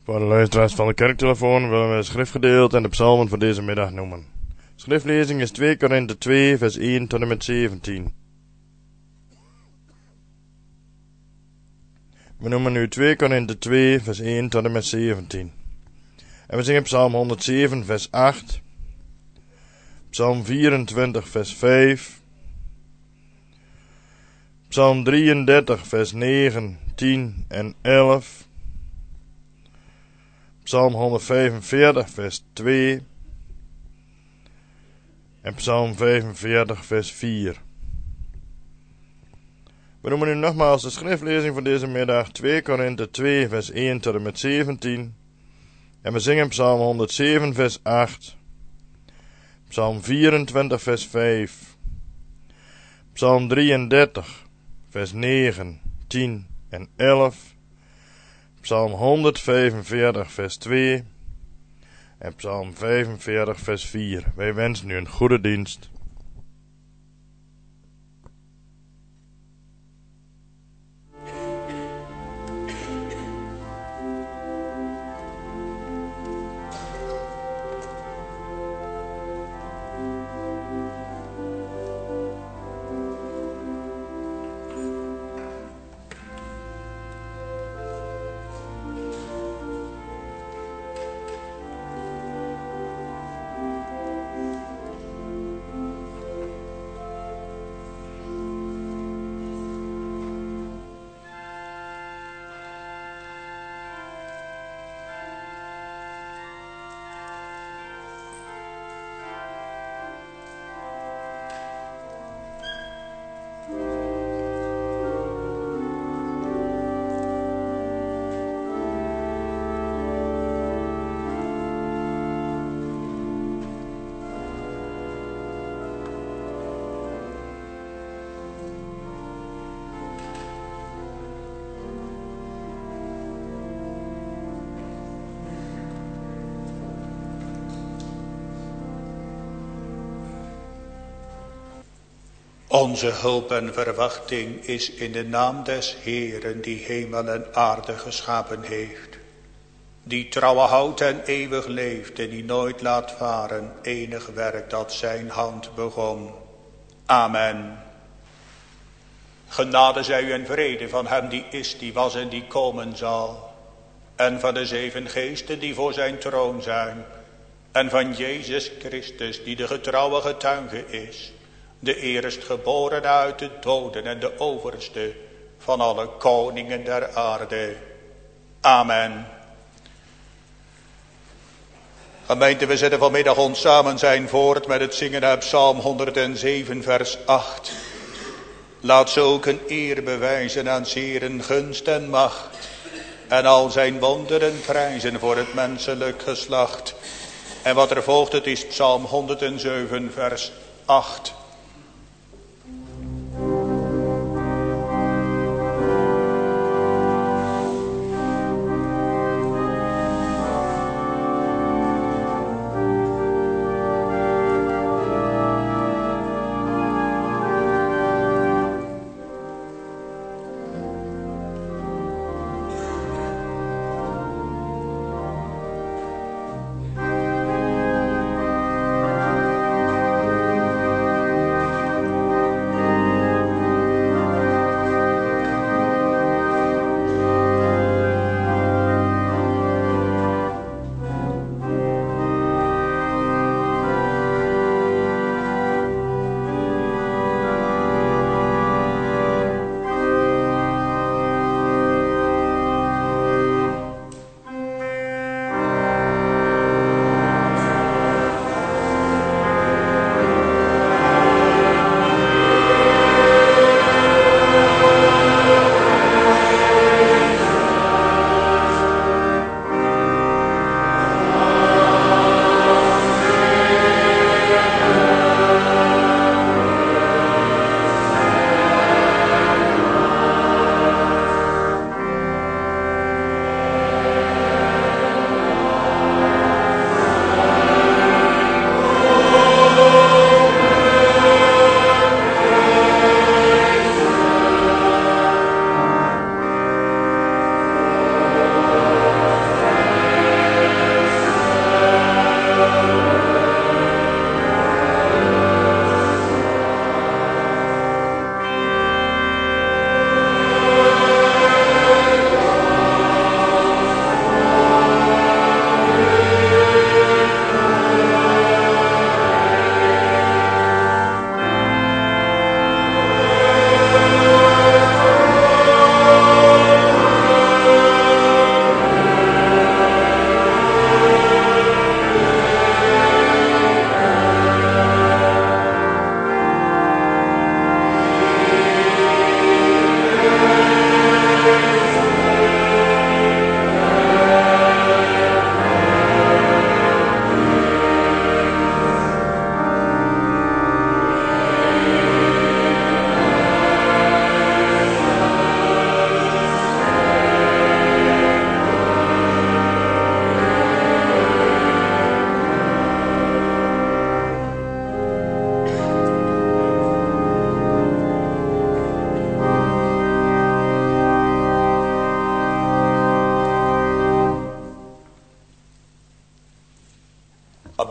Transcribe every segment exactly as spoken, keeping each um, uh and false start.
Voor de luisteraars van de kerktelefoon willen we het schriftgedeelte en de psalmen voor deze middag noemen. Schriftlezing is twee Korinthe twee vers één tot en met zeventien. We noemen nu twee Korinthe twee vers één tot en met zeventien. En we zingen psalm honderdzeven vers acht, psalm vierentwintig vers vijf, psalm drieëndertig vers negen, tien en elf, psalm honderdvijfenveertig vers twee en psalm vijfenveertig vers vier. We noemen nu nogmaals de schriftlezing voor deze middag twee Korinthe twee vers één tot en met zeventien. En we zingen psalm honderdzeven vers acht, psalm vierentwintig vers vijf, psalm drieëndertig vers negen, tien en elf, psalm honderdvijfenveertig vers twee en psalm vijfenveertig vers vier. Wij wensen u een goede dienst. Onze hulp en verwachting is in de naam des Heeren die hemel en aarde geschapen heeft. Die trouwe houdt en eeuwig leeft en die nooit laat varen enig werk dat zijn hand begon. Amen. Genade zij u en vrede van hem die is, die was en die komen zal. En van de zeven geesten die voor zijn troon zijn. En van Jezus Christus die de getrouwe getuige is. De eerstgeboren uit de doden en de overste van alle koningen der aarde. Amen. Gemeente, we zetten vanmiddag ons samen zijn voort met het zingen uit psalm honderdzeven vers acht. Laat ze ook een eer bewijzen aan Heeren gunst en macht. En al zijn wonderen prijzen voor het menselijk geslacht. En wat er volgt, het is psalm honderdzeven vers acht.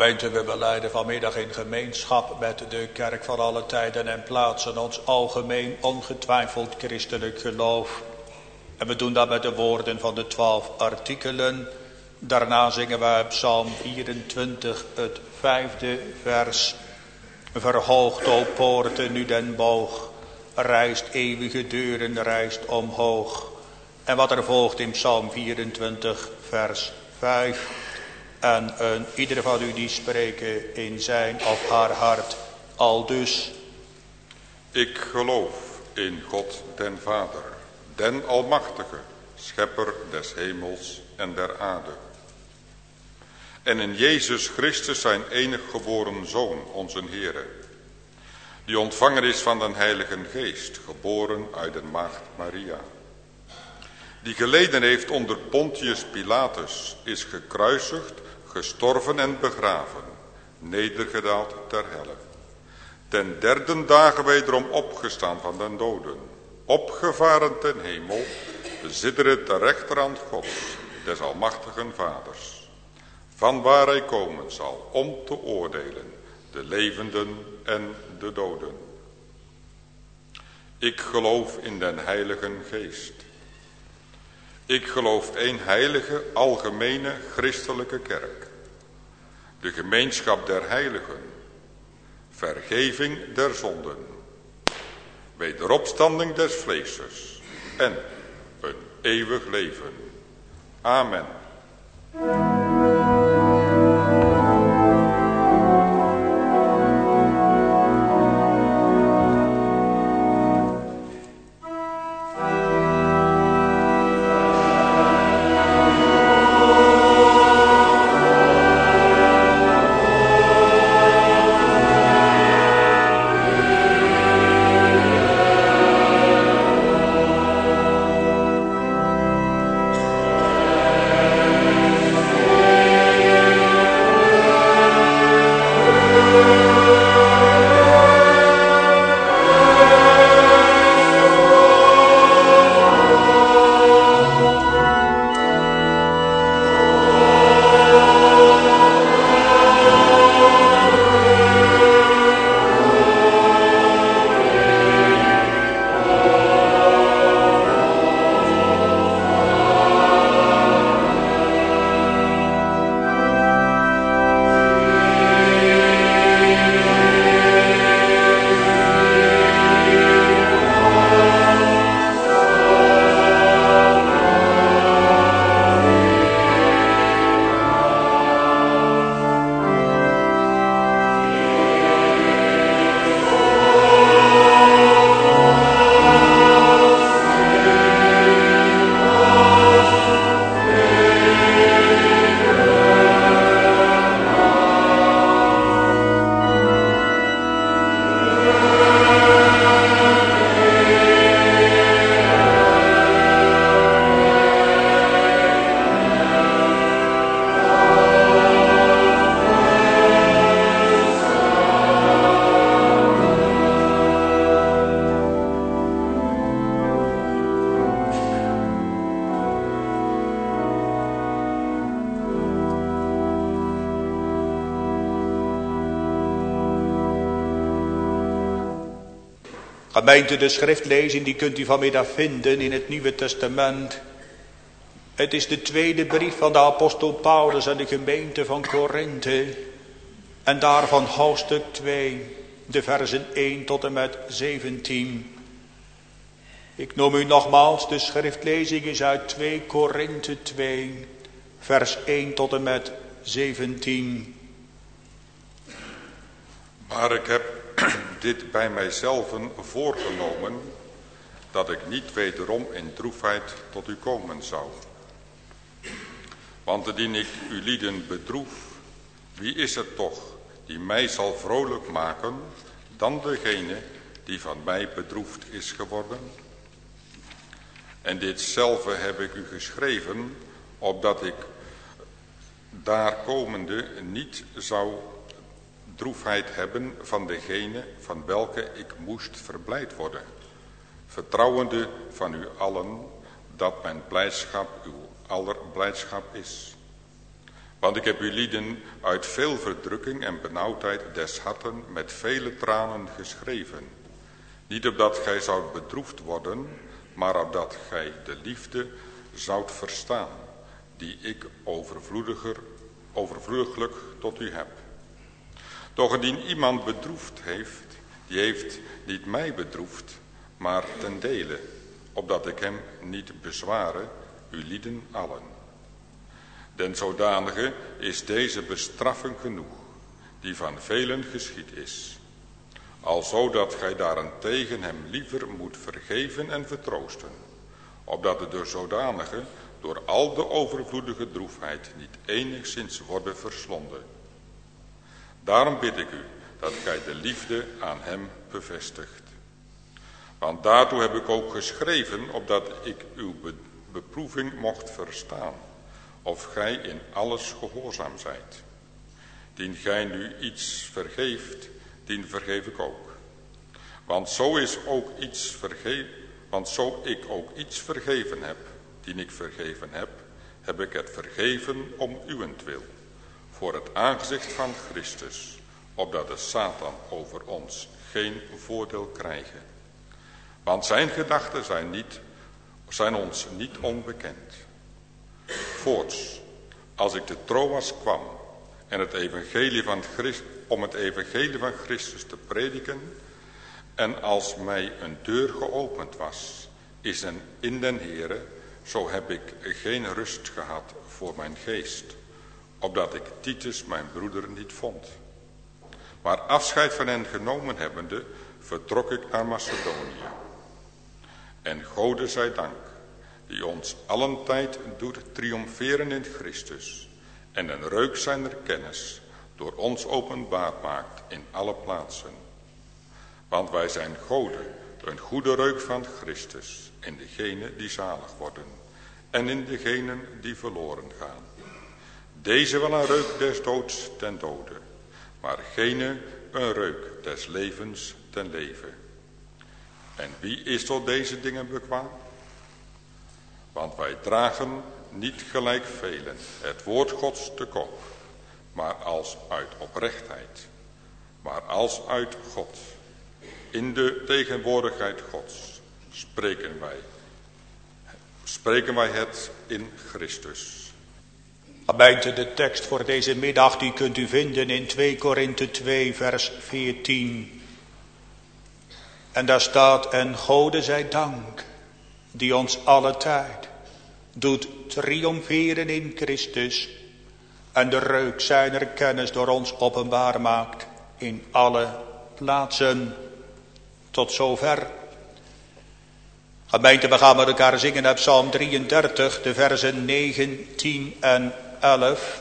Gemeente, we belijden vanmiddag in gemeenschap met de kerk van alle tijden en plaatsen ons algemeen ongetwijfeld christelijk geloof. En we doen dat met de woorden van de twaalf artikelen. Daarna zingen wij Psalm vierentwintig, het vijfde vers. Verhoogt, o poorten, nu den boog, rijst eeuwige deuren, rijst omhoog. En wat er volgt in Psalm vierentwintig, vers vijf. En een ieder van u die spreken in zijn of haar hart, aldus. Ik geloof in God den Vader, den Almachtige, schepper des hemels en der aarde. En in Jezus Christus zijn enig geboren Zoon, onze Heere, die ontvanger is van den Heilige Geest, geboren uit de maagd Maria. Die geleden heeft onder Pontius Pilatus, is gekruisigd, gestorven en begraven, nedergedaald ter helle. Ten derde dagen wederom opgestaan van den doden, opgevaren ten hemel, bezitteren ter rechterhand Gods, des almachtigen Vaders, van waar hij komen zal om te oordelen, de levenden en de doden. Ik geloof in den Heilige Geest. Ik geloof één heilige, algemene, christelijke kerk. De gemeenschap der heiligen. Vergeving der zonden. Wederopstanding des vleeses. En een eeuwig leven. Amen. Gemeente, de schriftlezing die kunt u vanmiddag vinden in het Nieuwe Testament. Het is de tweede brief van de apostel Paulus aan de gemeente van Korinthe. En daarvan hoofdstuk twee, de versen één tot en met zeventien. Ik noem u nogmaals, de schriftlezing is uit twee Korinthe twee, vers één tot en met zeventien. Maar ik heb dit bij mijzelven voorgenomen, dat ik niet wederom in droefheid tot u komen zou. Want indien ik u lieden bedroef, wie is het toch die mij zal vrolijk maken, dan degene die van mij bedroefd is geworden? En ditzelfde heb ik u geschreven, opdat ik daar komende niet zou droefheid hebben van degene van welke ik moest verblijd worden, vertrouwende van u allen dat mijn blijdschap uw aller blijdschap is. Want ik heb u lieden uit veel verdrukking en benauwdheid des harten met vele tranen geschreven. Niet opdat gij zoudt bedroefd worden, maar opdat gij de liefde zoudt verstaan, die ik overvloediger, overvloediglijk tot u heb. Doch indien iemand bedroefd heeft, die heeft niet mij bedroefd, maar ten dele, opdat ik hem niet bezware, u lieden allen. Den zodanige is deze bestraffing genoeg, die van velen geschied is. Alzo dat gij daarentegen hem liever moet vergeven en vertroosten, opdat de door zodanige door al de overvloedige droefheid niet enigszins worden verslonden. Daarom bid ik u dat gij de liefde aan hem bevestigt. Want daartoe heb ik ook geschreven, opdat ik uw be- beproeving mocht verstaan, of gij in alles gehoorzaam zijt. Dien gij nu iets vergeeft, dien vergeef ik ook. Want zo is ook iets vergeven, want zo ik ook iets vergeven heb, dien ik vergeven heb, heb ik het vergeven om uwentwil, voor het aangezicht van Christus, opdat de Satan over ons geen voordeel krijge. Want zijn gedachten zijn, niet, zijn ons niet onbekend. Voorts, als ik te Troas kwam en het evangelie van Christ, om het evangelie van Christus te prediken, en als mij een deur geopend was, is een in den Heere, zo heb ik geen rust gehad voor mijn geest, opdat ik Titus mijn broeder niet vond. Maar afscheid van hen genomen hebbende, vertrok ik naar Macedonië. En Gode zij dank, die ons allen tijd doet triomferen in Christus, en een reuk zijner kennis door ons openbaar maakt in alle plaatsen. Want wij zijn Gode, een goede reuk van Christus, in degenen die zalig worden, en in degenen die verloren gaan. Deze wel een reuk des doods ten dode, maar gene een reuk des levens ten leven. En wie is tot deze dingen bekwaam? Want wij dragen niet gelijk velen het woord Gods te koop, maar als uit oprechtheid, maar als uit God. In de tegenwoordigheid Gods spreken wij, spreken wij het in Christus. Gemeente, de tekst voor deze middag die kunt u vinden in twee Korinthe twee vers veertien. En daar staat, en Gode zij dank, die ons alle tijd doet triomferen in Christus, en de reuk zijner kennis door ons openbaar maakt in alle plaatsen. Tot zover. Gemeente, we gaan met elkaar zingen uit Psalm drieëndertig, de versen negen, tien en elf.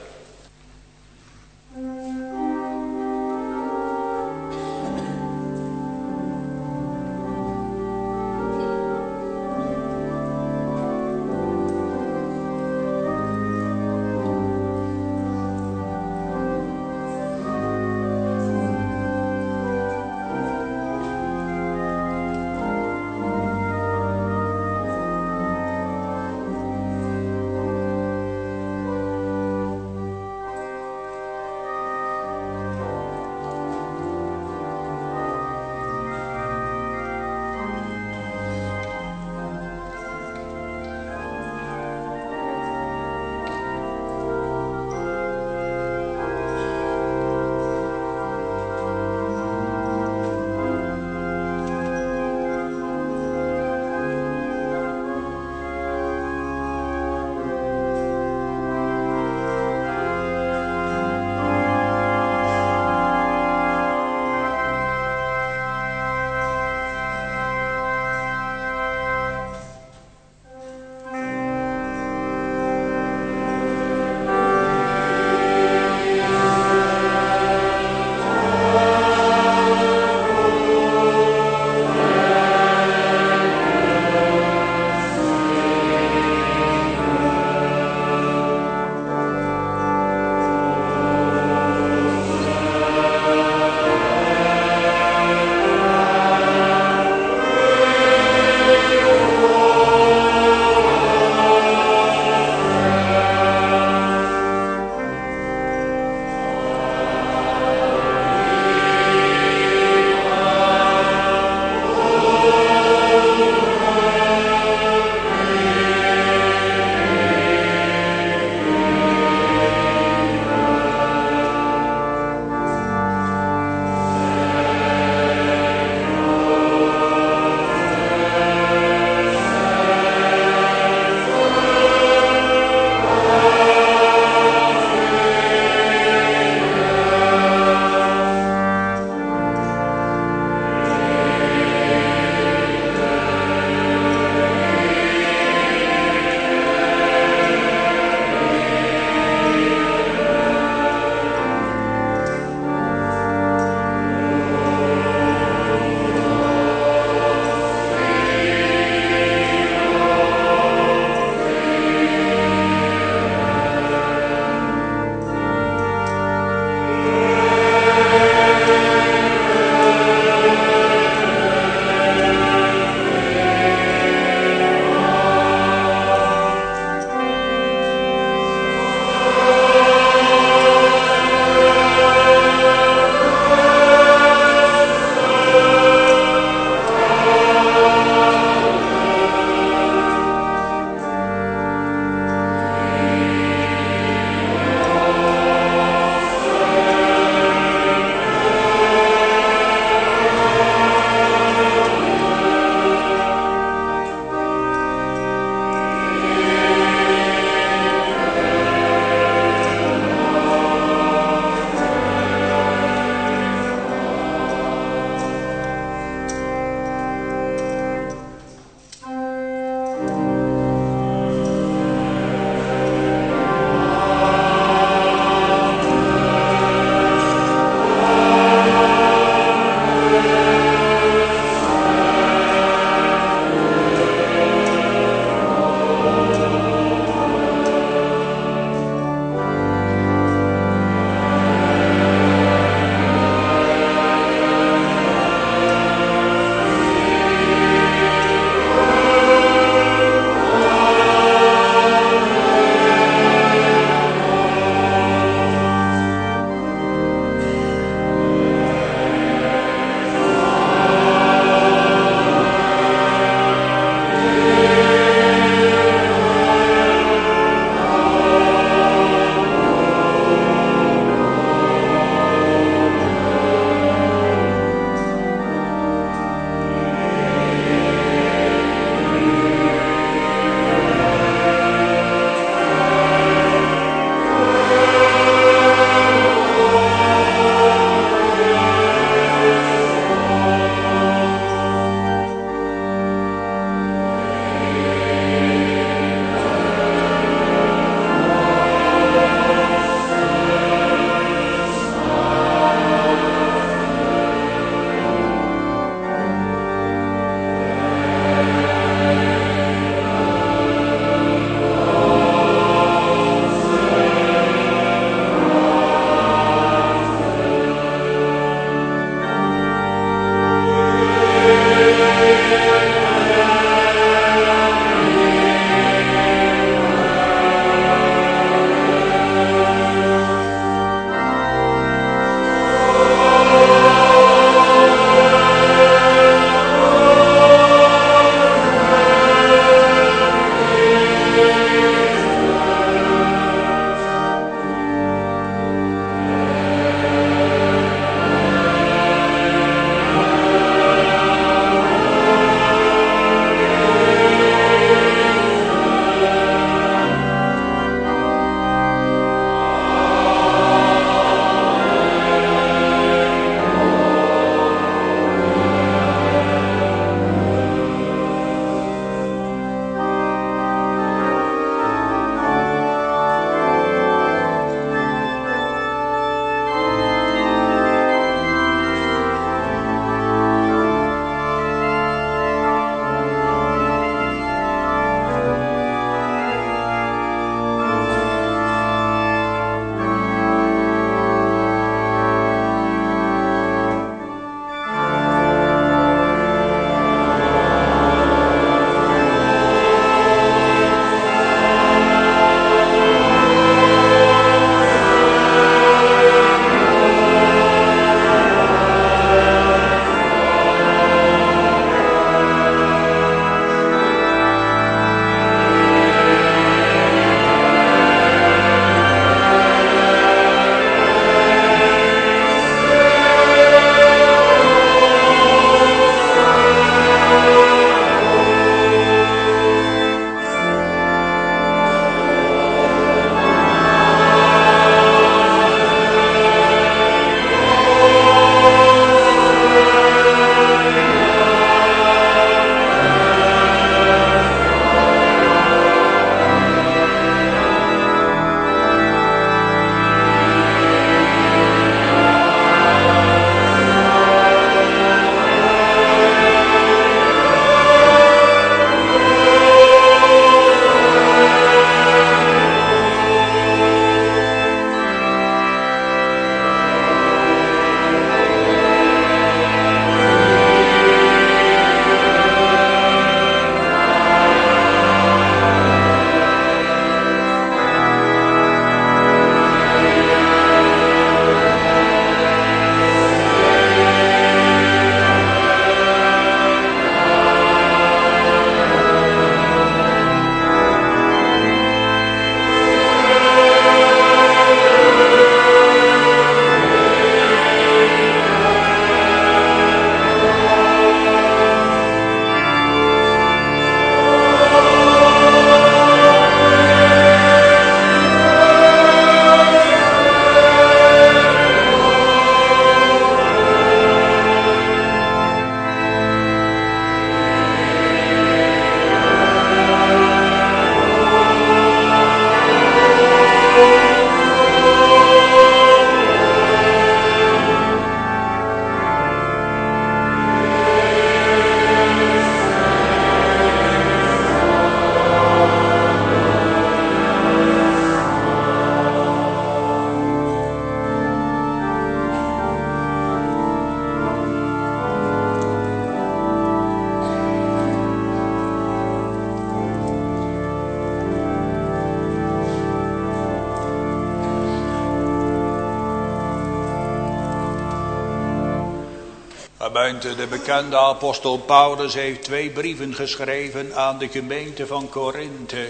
Gemeente, de bekende apostel Paulus heeft twee brieven geschreven aan de gemeente van Korinthe.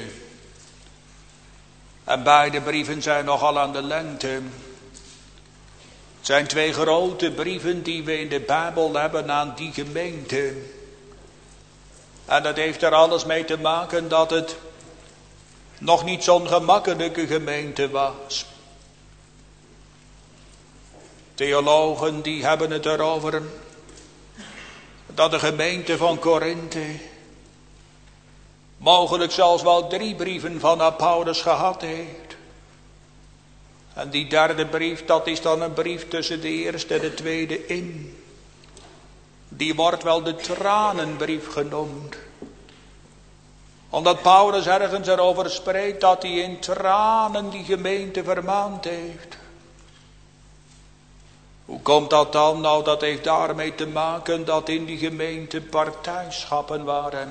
En beide brieven zijn nogal aan de lengte. Het zijn twee grote brieven die we in de Bijbel hebben aan die gemeente. En dat heeft er alles mee te maken dat het nog niet zo'n gemakkelijke gemeente was. Theologen die hebben het erover dat de gemeente van Korinthe mogelijk zelfs wel drie brieven van Paulus gehad heeft. En die derde brief, dat is dan een brief tussen de eerste en de tweede in. Die wordt wel de tranenbrief genoemd. Omdat Paulus ergens erover spreekt dat hij in tranen die gemeente vermaand heeft. Hoe komt dat dan? Nou, dat heeft daarmee te maken dat in die gemeente partijschappen waren.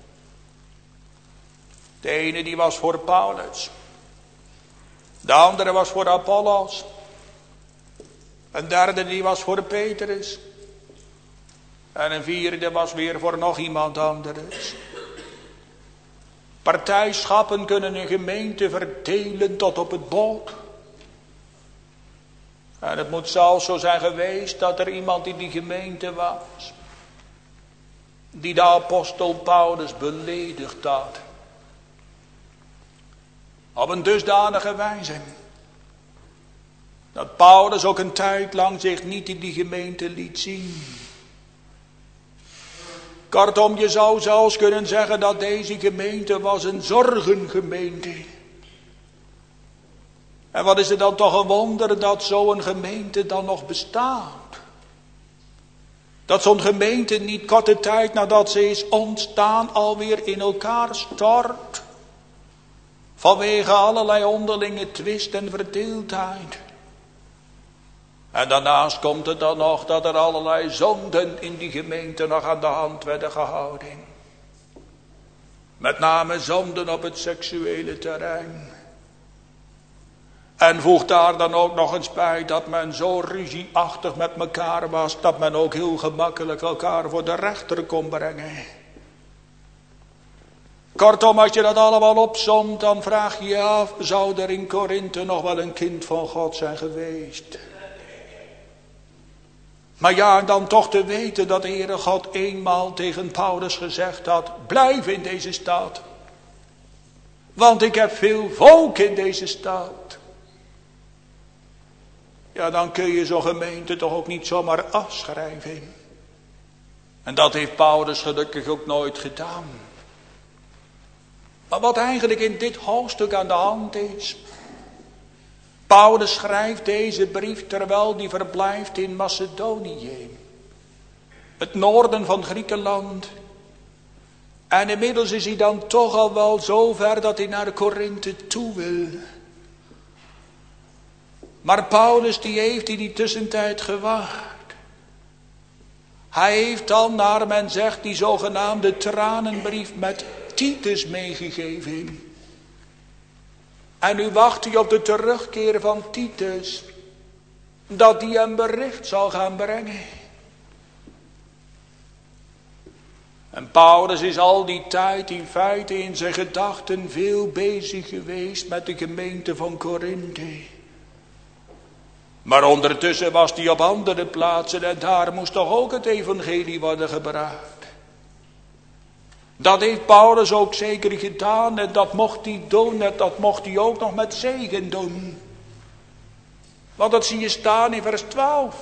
De ene die was voor Paulus. De andere was voor Apollos. Een derde die was voor Petrus. En een vierde was weer voor nog iemand anders. Partijschappen kunnen een gemeente verdelen tot op het bot. En het moet zelfs zo zijn geweest dat er iemand in die gemeente was, die de apostel Paulus beledigd had. Op een dusdanige wijze, dat Paulus ook een tijd lang zich niet in die gemeente liet zien. Kortom, je zou zelfs kunnen zeggen dat deze gemeente was een zorgengemeente. En wat is het dan toch een wonder dat zo'n gemeente dan nog bestaat. Dat zo'n gemeente niet korte tijd nadat ze is ontstaan alweer in elkaar stort. Vanwege allerlei onderlinge twist en verdeeldheid. En daarnaast komt het dan nog dat er allerlei zonden in die gemeente nog aan de hand werden gehouden. Met name zonden op het seksuele terrein. En voeg daar dan ook nog eens bij dat men zo ruzieachtig met elkaar was, dat men ook heel gemakkelijk elkaar voor de rechter kon brengen. Kortom, als je dat allemaal opsomt, dan vraag je je af, zou er in Korinthe nog wel een kind van God zijn geweest? Maar ja, en dan toch te weten dat de Heere God eenmaal tegen Paulus gezegd had, blijf in deze stad. Want ik heb veel volk in deze stad. Ja, dan kun je zo'n gemeente toch ook niet zomaar afschrijven. En dat heeft Paulus gelukkig ook nooit gedaan. Maar wat eigenlijk in dit hoofdstuk aan de hand is. Paulus schrijft deze brief terwijl hij verblijft in Macedonië. Het noorden van Griekenland. En inmiddels is hij dan toch al wel zo ver dat hij naar Korinthe toe wil. Maar Paulus die heeft in die tussentijd gewacht. Hij heeft dan, naar men zegt, die zogenaamde tranenbrief met Titus meegegeven. En nu wacht hij op de terugkeer van Titus, dat die hem bericht zal gaan brengen. En Paulus is al die tijd in feite in zijn gedachten veel bezig geweest met de gemeente van Korinthe. Maar ondertussen was hij op andere plaatsen en daar moest toch ook het evangelie worden gebracht. Dat heeft Paulus ook zeker gedaan en dat mocht hij doen en dat mocht hij ook nog met zegen doen. Want dat zie je staan in vers twaalf.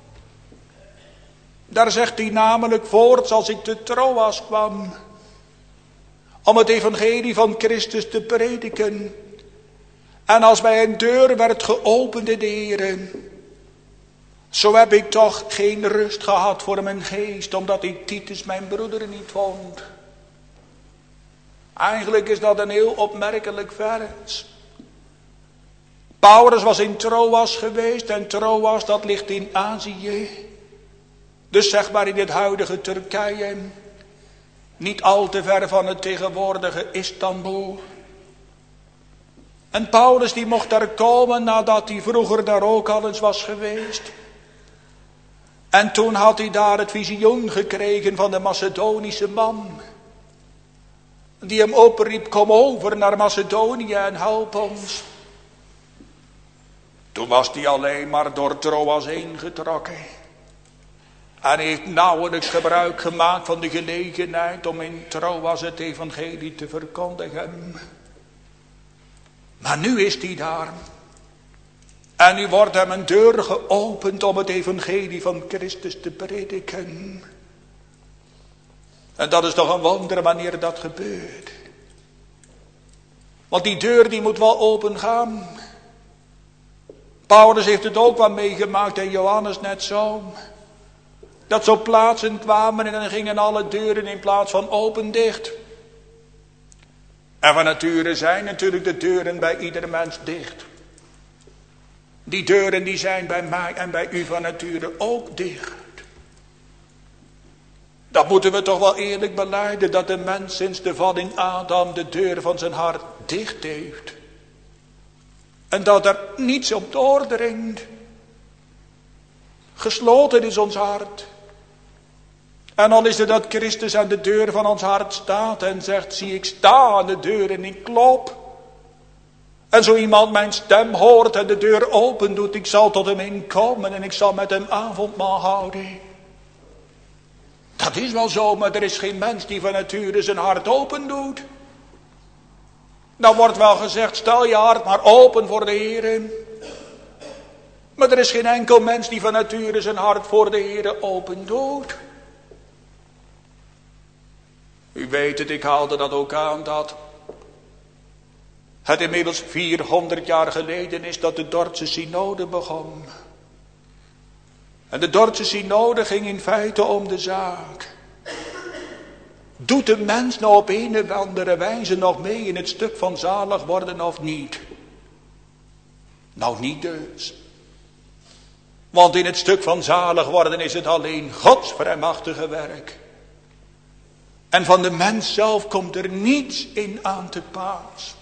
Daar zegt hij namelijk voorts als ik te Troas kwam om het evangelie van Christus te prediken. En als mij een deur werd geopend in de Heere, zo heb ik toch geen rust gehad voor mijn geest, omdat ik Titus mijn broeder niet vond. Eigenlijk is dat een heel opmerkelijk vers. Paulus was in Troas geweest en Troas dat ligt in Azië. Dus zeg maar in het huidige Turkije. Niet al te ver van het tegenwoordige Istanbul. En Paulus die mocht daar komen nadat hij vroeger daar ook al eens was geweest. En toen had hij daar het visioen gekregen van de Macedonische man. Die hem opriep, kom over naar Macedonië en help ons. Toen was hij alleen maar door Troas heen getrokken. En heeft nauwelijks gebruik gemaakt van de gelegenheid om in Troas het evangelie te verkondigen. Maar nu is hij daar. En nu wordt hem een deur geopend om het evangelie van Christus te prediken. En dat is toch een wonder wanneer dat gebeurt. Want die deur die moet wel open gaan. Paulus heeft het ook wel meegemaakt en Johannes net zo. Dat zo plaatsen kwamen en dan gingen alle deuren in plaats van open dicht. En van nature zijn natuurlijk de deuren bij ieder mens dicht. Die deuren die zijn bij mij en bij u van nature ook dicht. Dat moeten we toch wel eerlijk belijden, dat de mens sinds de val in Adam de deur van zijn hart dicht heeft. En dat er niets op doordringt. Gesloten is ons hart. En al is het dat Christus aan de deur van ons hart staat en zegt, zie ik sta aan de deur en ik klop. En zo iemand mijn stem hoort en de deur open doet, ik zal tot hem inkomen en ik zal met hem avondmaal houden. Dat is wel zo, maar er is geen mens die van nature zijn hart open doet. Nou wordt wel gezegd, stel je hart maar open voor de Heer. Maar er is geen enkel mens die van nature zijn hart voor de Heer open doet. U weet het, ik haalde dat ook aan, dat het inmiddels vierhonderd jaar geleden is dat de Dordtse synode begon. En de Dordtse synode ging in feite om de zaak. Doet de mens nou op een of andere wijze nog mee in het stuk van zalig worden of niet? Nou niet dus. Want in het stuk van zalig worden is het alleen Gods vrijmachtige werk. En van de mens zelf komt er niets in aan te pas.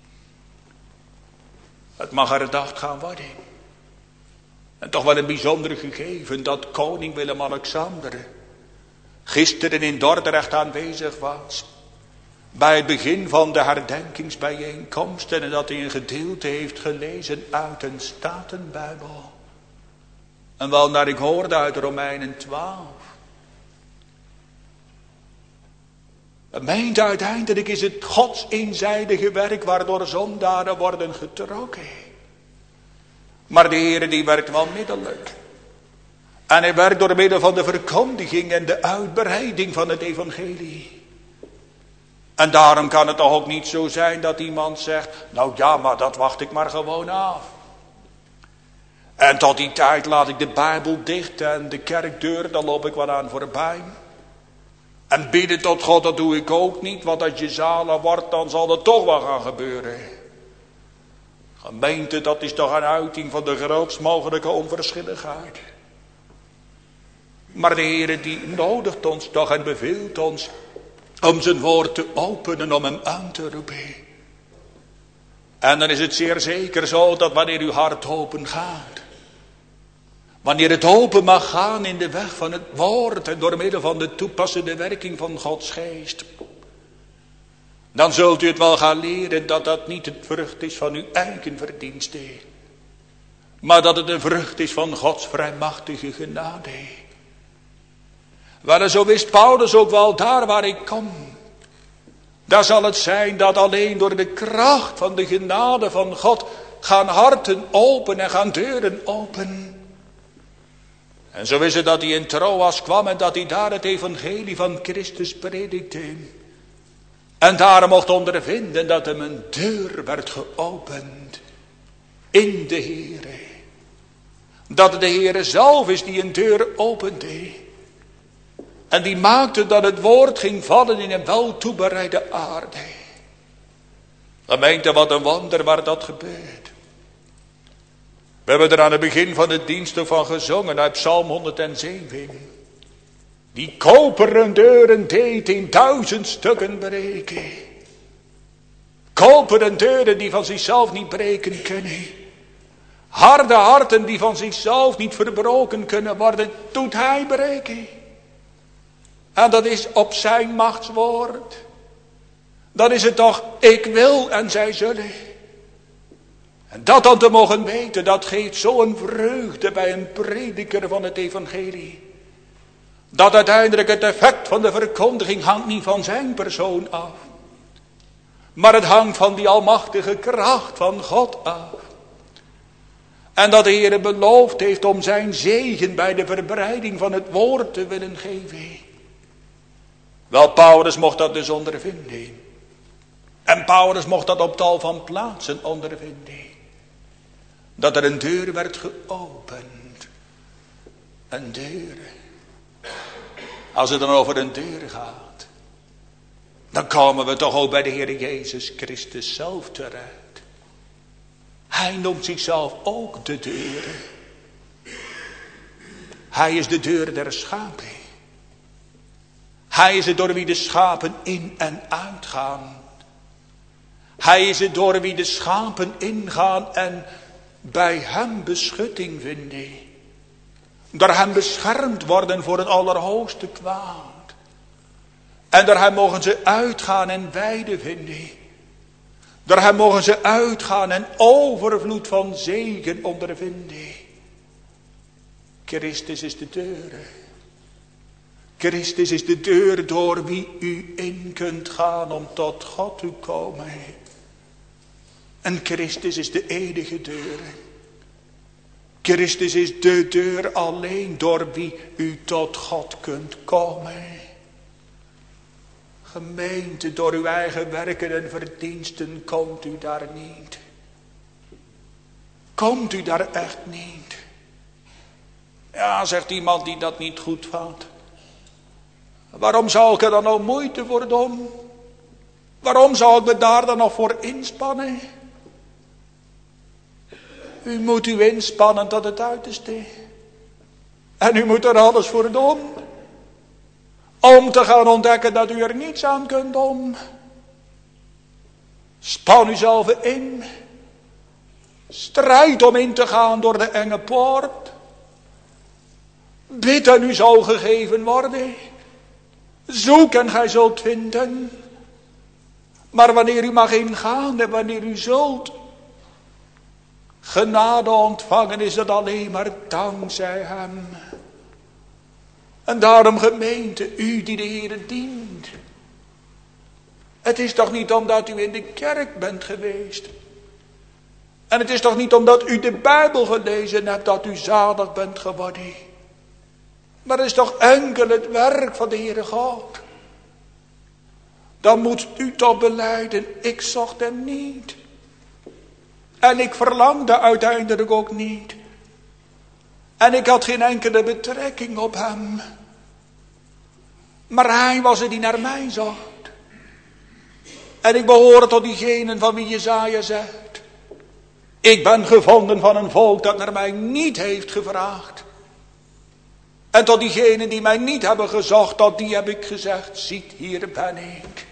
Het mag er gedacht gaan worden. En toch wel een bijzonder gegeven dat koning Willem-Alexander gisteren in Dordrecht aanwezig was. Bij het begin van de herdenkingsbijeenkomsten en dat hij een gedeelte heeft gelezen uit een Statenbijbel. En wel naar ik hoorde uit Romeinen twaalf. Het meent uiteindelijk is het Gods eenzijdige werk waardoor zondaren worden getrokken. Maar de Heer die werkt wel middelijk. En hij werkt door middel van de verkondiging en de uitbreiding van het evangelie. En daarom kan het toch ook niet zo zijn dat iemand zegt, nou ja, maar dat wacht ik maar gewoon af. En tot die tijd laat ik de Bijbel dicht en de kerkdeur, daar loop ik wat aan voorbij. En bidden tot God, dat doe ik ook niet, want als je zalig wordt, dan zal dat toch wel gaan gebeuren. Gemeente, dat is toch een uiting van de grootst mogelijke onverschilligheid. Maar de Heer die nodigt ons toch en beveelt ons om zijn woord te openen, om hem aan te roepen. En dan is het zeer zeker zo dat wanneer uw hart open gaat, wanneer het open mag gaan in de weg van het woord en door middel van de toepassende werking van Gods geest, dan zult u het wel gaan leren dat dat niet het vrucht is van uw eigen verdienste, maar dat het een vrucht is van Gods vrijmachtige genade. Wel, zo wist Paulus ook wel, daar waar ik kom, daar zal het zijn dat alleen door de kracht van de genade van God gaan harten open en gaan deuren open. En zo is het dat hij in Troas kwam en dat hij daar het evangelie van Christus predikte. En daar mocht ondervinden dat hem een deur werd geopend in de Heere. Dat het de Heere zelf is die een deur opende. En die maakte dat het woord ging vallen in een wel toebereide aarde. Gemeente, wat een wonder waar dat gebeurt. We hebben er aan het begin van de dienst ook van gezongen uit Psalm honderdzeven. Die koperen deuren deed in duizend stukken breken. Koperen deuren die van zichzelf niet breken kunnen. Harde harten die van zichzelf niet verbroken kunnen worden, doet hij breken. En dat is op zijn machtswoord. Dan is het toch, ik wil en zij zullen. En dat dan te mogen weten, dat geeft zo'n vreugde bij een prediker van het evangelie. Dat uiteindelijk het effect van de verkondiging hangt niet van zijn persoon af. Maar het hangt van die almachtige kracht van God af. En dat de Heer beloofd heeft om zijn zegen bij de verbreiding van het woord te willen geven. Wel, Paulus mocht dat dus ondervinden. En Paulus mocht dat op tal van plaatsen ondervinden. Dat er een deur werd geopend. Een deur. Als het dan over een deur gaat, dan komen we toch ook bij de Heer Jezus Christus zelf terecht. Hij noemt zichzelf ook de deur. Hij is de deur der schapen. Hij is het door wie de schapen in en uitgaan. Hij is het door wie de schapen ingaan en bij hem beschutting vinden. Door hem beschermd worden voor het allerhoogste kwaad. En door hem mogen ze uitgaan en weide vinden. Door hem mogen ze uitgaan en overvloed van zegen ondervinden. Christus is de deur. Christus is de deur door wie u in kunt gaan om tot God te komen. En Christus is de enige deur. Christus is de deur alleen door wie u tot God kunt komen. Gemeente, door uw eigen werken en verdiensten komt u daar niet. Komt u daar echt niet. Ja, zegt iemand die dat niet goed vat. Waarom zou ik er dan nou moeite voor doen? Waarom zou ik me daar dan nog voor inspannen? U moet u inspannen tot het uiterste. En u moet er alles voor doen. Om te gaan ontdekken dat u er niets aan kunt doen. Span uzelf in. Strijd om in te gaan door de enge poort. Bid en u zal gegeven worden. Zoek en gij zult vinden. Maar wanneer u mag ingaan en wanneer u zult genade ontvangen, is dat alleen maar dankzij hem. En daarom, gemeente, u die de Heer dient. Het is toch niet omdat u in de kerk bent geweest. En het is toch niet omdat u de Bijbel gelezen hebt dat u zalig bent geworden. Maar het is toch enkel het werk van de Heere God. Dan moet u toch belijden, ik zocht hem niet. En ik verlangde uiteindelijk ook niet. En ik had geen enkele betrekking op hem. Maar hij was het die naar mij zocht. En ik behoor tot diegenen van wie Jesaja zegt: ik ben gevonden van een volk dat naar mij niet heeft gevraagd. En tot diegenen die mij niet hebben gezocht, tot die heb ik gezegd: ziet, hier ben ik.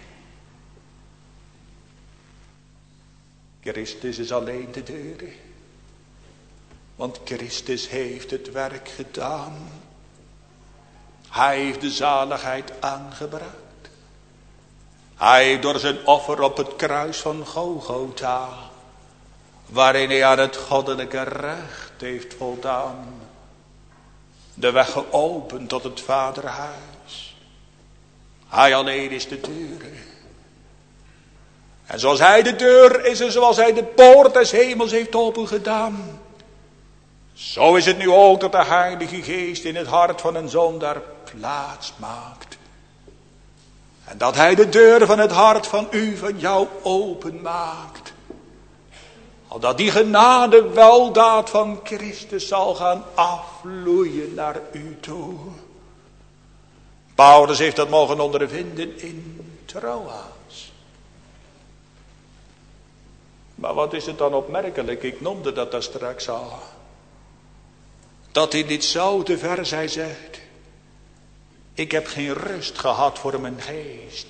Christus is alleen de deur. Want Christus heeft het werk gedaan. Hij heeft de zaligheid aangebracht. Hij heeft door zijn offer op het kruis van Golgotha, waarin hij aan het goddelijke recht heeft voldaan, de weg geopend tot het vaderhuis. Hij alleen is de deur. En zoals hij de deur is en zoals hij de poort des hemels heeft opengedaan, zo is het nu ook dat de Heilige Geest in het hart van een zondaar plaats maakt. En dat hij de deur van het hart van u, van jou openmaakt. Opdat die genade weldaad van Christus zal gaan afvloeien naar u toe. Paulus heeft dat mogen ondervinden in Troas. Maar wat is het dan opmerkelijk, ik noemde dat daar straks al. Dat in ditzelfde vers hij zegt: ik heb geen rust gehad voor mijn geest,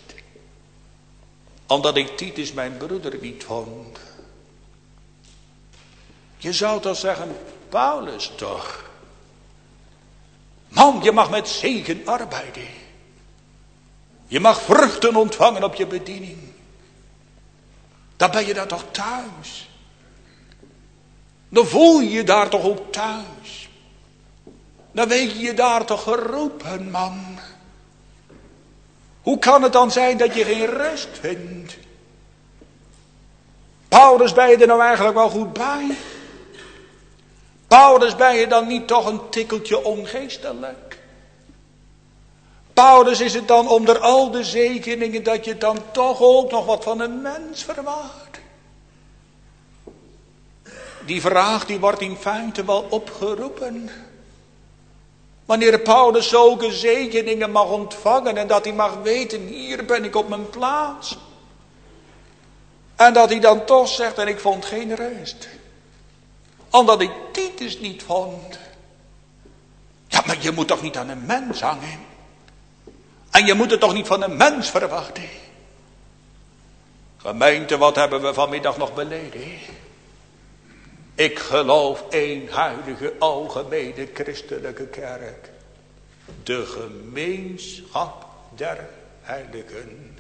omdat ik Titus mijn broeder niet vond. Je zou toch zeggen, Paulus toch. Man, je mag met zegen arbeiden. Je mag vruchten ontvangen op je bediening. Dan ben je daar toch thuis. Dan voel je je daar toch ook thuis. Dan weet je je daar toch geroepen, man. Hoe kan het dan zijn dat je geen rust vindt? Paulus, ben je er nou eigenlijk wel goed bij? Paulus, ben je dan niet toch een tikkeltje ongeestelijk? Paulus, is het dan onder al de zegeningen dat je dan toch ook nog wat van een mens verwaart? Die vraag die wordt in feite wel opgeroepen. Wanneer Paulus zulke zegeningen mag ontvangen en dat hij mag weten, hier ben ik op mijn plaats. En dat hij dan toch zegt, en ik vond geen rust. Omdat ik Titus niet vond. Ja, maar je moet toch niet aan een mens hangen. En je moet het toch niet van een mens verwachten. Gemeente, wat hebben we vanmiddag nog beleden? Ik geloof één heilige algemene christelijke kerk. De gemeenschap der heiligen.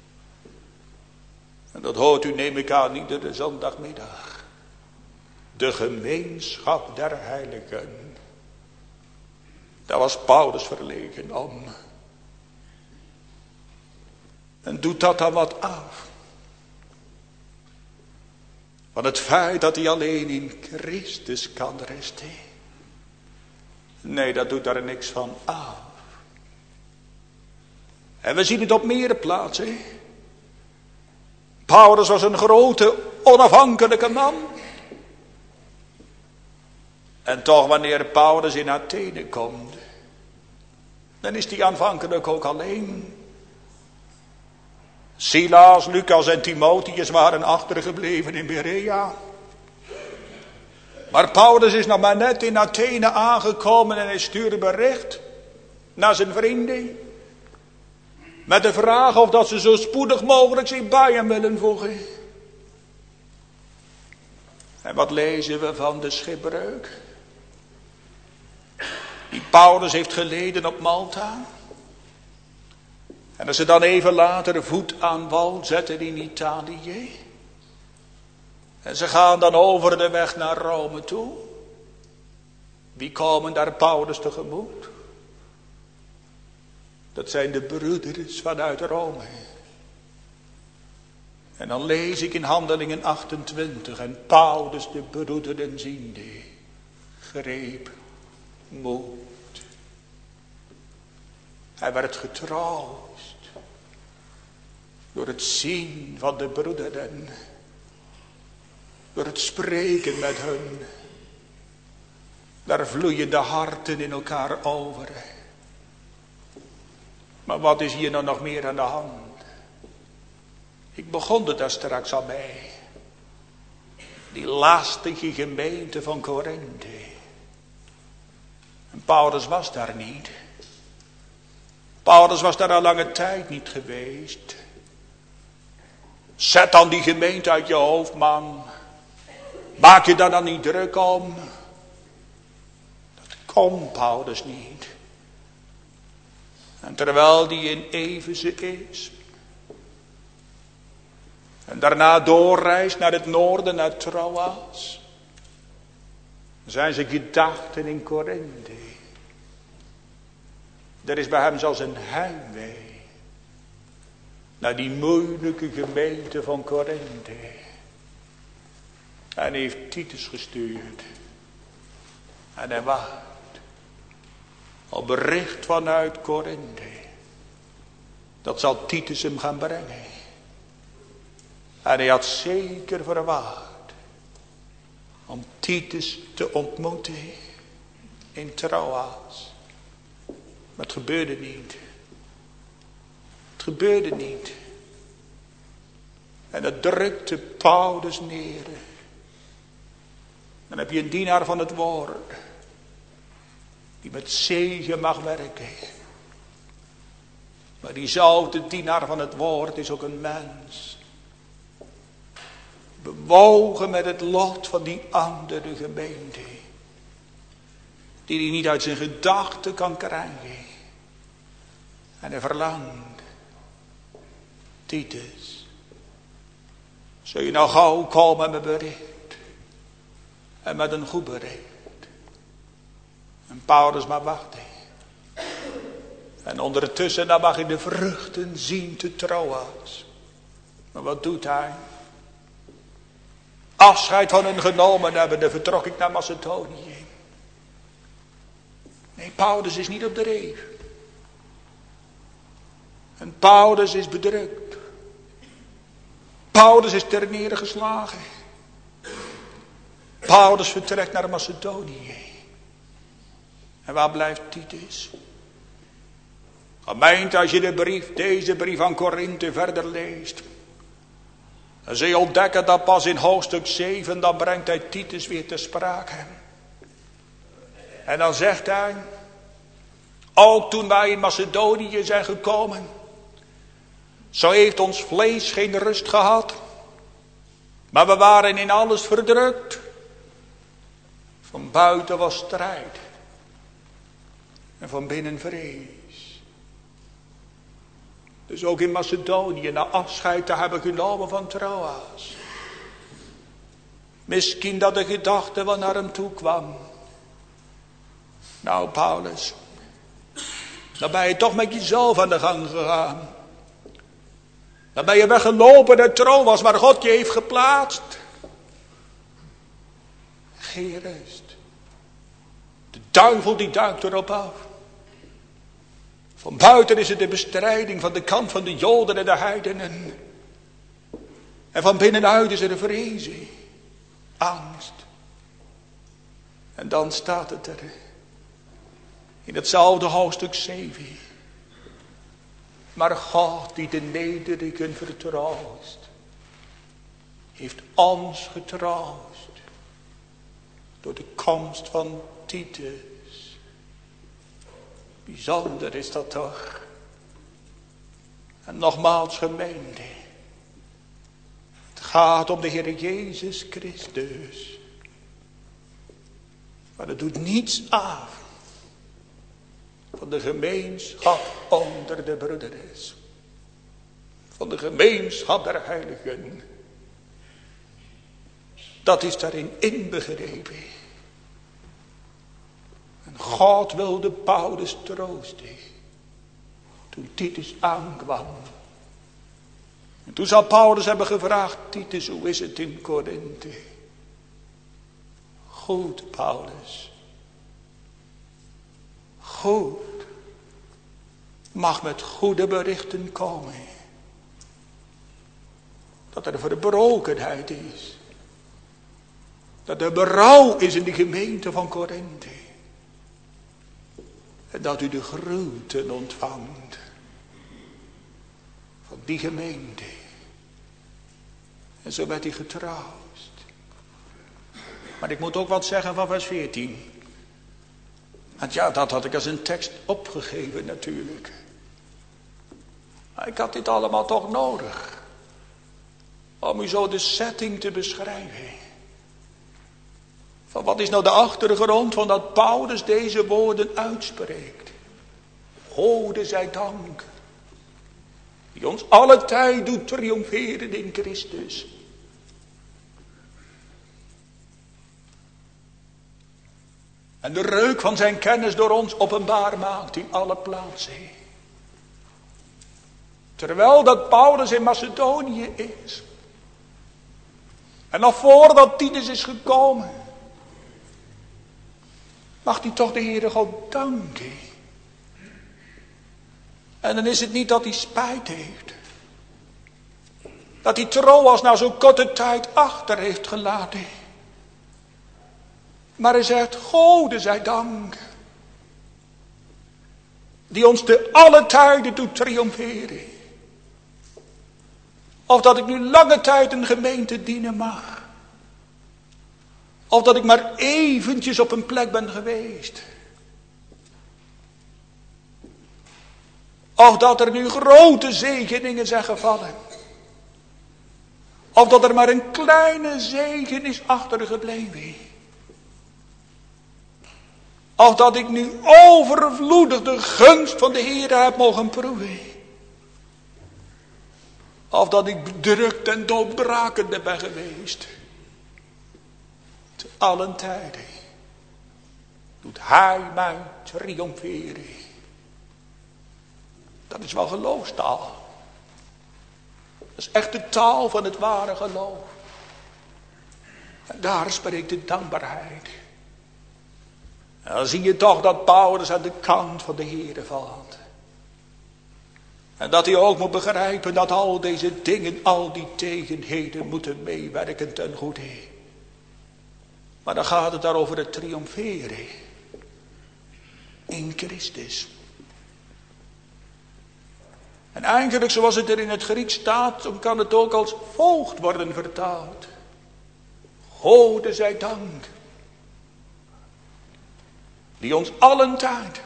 En dat hoort u, neem ik aan, iedere zondagmiddag. De gemeenschap der heiligen. Daar was Paulus verlegen om. En doet dat dan wat af? Van het feit dat hij alleen in Christus kan rusten. Nee, dat doet daar niks van af. En we zien het op meerdere plaatsen. Paulus was een grote, onafhankelijke man. En toch, wanneer Paulus in Athene komt, dan is hij aanvankelijk ook alleen. Silas, Lucas en Timotheus waren achtergebleven in Berea. Maar Paulus is nog maar net in Athene aangekomen en hij stuurde bericht naar zijn vrienden. Met de vraag of dat ze zo spoedig mogelijk zich bij hem willen voegen. En wat lezen we van de schipbreuk? Die Paulus heeft geleden op Malta. En als ze dan even later voet aan wal zetten in Italië. En ze gaan dan over de weg naar Rome toe. Wie komen daar Paulus tegemoet? Dat zijn de broeders vanuit Rome. En dan lees ik in Handelingen achtentwintig. En Paulus de broederen ziende, greep moed. Hij werd getroost door het zien van de broederen. Door het spreken met hun. Daar vloeien de harten in elkaar over. Maar wat is hier nou nog meer aan de hand? Ik begon er daar straks al bij. Die lastige gemeente van Korinthe. En Paulus was daar niet. Paulus was daar al lange tijd niet geweest. Zet dan die gemeente uit je hoofd, man. Maak je daar dan niet druk om. Dat kon Paulus niet. En terwijl die in Efeze is. En daarna doorreist naar het noorden, naar Troas. Zijn zijn gedachten in Korinthe. Er is bij hem zelfs een heimwee. Naar die moeilijke gemeente van Korinthe. En hij heeft Titus gestuurd. En hij wacht. Op bericht vanuit Korinthe. Dat zal Titus hem gaan brengen. En hij had zeker verwacht. Om Titus te ontmoeten. In Troas. Maar het gebeurde niet. Het gebeurde niet. En dat drukte Paulus neer. Dan heb je een dienaar van het woord. Die met zegen mag werken. Maar diezelfde dienaar van het woord is ook een mens. bewogen met het lot van die andere gemeente. Die hij niet uit zijn gedachten kan krijgen. En hij verlangt. Titus. Zul je nou gauw komen met bericht. En met een goed bericht. En Paulus maar wachten. En ondertussen dan mag hij de vruchten zien te Troas. Maar wat doet hij? Afscheid van hen genomen hebben, dan vertrok ik naar Macedonië. Nee, Paulus is niet op de reef. En Paulus is bedrukt. Paulus is ter neergeslagen. Paulus vertrekt naar Macedonië. En waar blijft Titus? Gemeente, als je de brief, deze brief aan Korinthe verder leest, dan zul je ontdekken dat pas in hoofdstuk zeven, dan brengt hij Titus weer te sprake. En dan zegt hij, ook toen wij in Macedonië zijn gekomen, zo heeft ons vlees geen rust gehad, maar we waren in alles verdrukt. Van buiten was strijd en van binnen vrees. Dus ook in Macedonië, na afscheid te hebben genomen van Troas. Misschien dat de gedachte wat naar hem toe kwam. Nou, Paulus, dan ben je toch met jezelf aan de gang gegaan. Dan ben je weggelopen naar Troas, waar God je heeft geplaatst. Geen rust. De duivel die duikt erop af. Van buiten is het de bestrijding van de kant van de Joden en de heidenen. En van binnenuit is er een vrezen, angst. En dan staat het er in hetzelfde hoofdstuk zeven. Maar God die de nederigen vertroost, heeft ons getroost door de komst van Titus. Bijzonder is dat toch. En nogmaals gemeente. Het gaat om de Heer Jezus Christus. Maar het doet niets af van de gemeenschap onder de broeders. Van de gemeenschap der heiligen. Dat is daarin inbegrepen. En God wilde Paulus troosten. Toen Titus aankwam. En toen zal Paulus hebben gevraagd. Titus, hoe is het in Korinthe? Goed, Paulus. Goed. Mag met goede berichten komen. Dat er verbrokenheid is. Dat er berouw is in de gemeente van Korinthe. En dat u de groeten ontvangt. Van die gemeente. En zo werd hij getroost. Maar ik moet ook wat zeggen van vers veertien. Want ja, dat had ik als een tekst opgegeven natuurlijk. Maar ik had dit allemaal toch nodig. Om u zo de setting te beschrijven. Van wat is nou de achtergrond van dat Paulus deze woorden uitspreekt. Gode zij dank. Die ons alle tijd doet triomferen in Christus. En de reuk van zijn kennis door ons openbaar maakt in alle plaatsen. Terwijl dat Paulus in Macedonië is. En nog voordat Titus is gekomen. Mag hij toch de Heere God danken. En dan is het niet dat hij spijt heeft. Dat hij Troas na zo'n korte tijd achter heeft gelaten. Maar hij zegt, Gode zij dank. Die ons te alle tijden doet triomferen. Of dat ik nu lange tijd een gemeente dienen mag. Of dat ik maar eventjes op een plek ben geweest. Of dat er nu grote zegeningen zijn gevallen. Of dat er maar een kleine zegen is achtergebleven. Of dat ik nu overvloedig de gunst van de Heer heb mogen proeven. Of dat ik bedrukt en doodbrakende ben geweest. Te allen tijden doet Hij mij triomferen. Dat is wel geloofstaal. Dat is echt de taal van het ware geloof. En daar spreekt de dankbaarheid. En dan zie je toch dat Paulus aan de kant van de Heere valt. En dat hij ook moet begrijpen dat al deze dingen, al die tegenheden moeten meewerken ten goede. Maar dan gaat het daar over het triomferen. In Christus. En eigenlijk zoals het er in het Grieks staat, dan kan het ook als volgt worden vertaald. Gode zij dank. Die ons allen tijd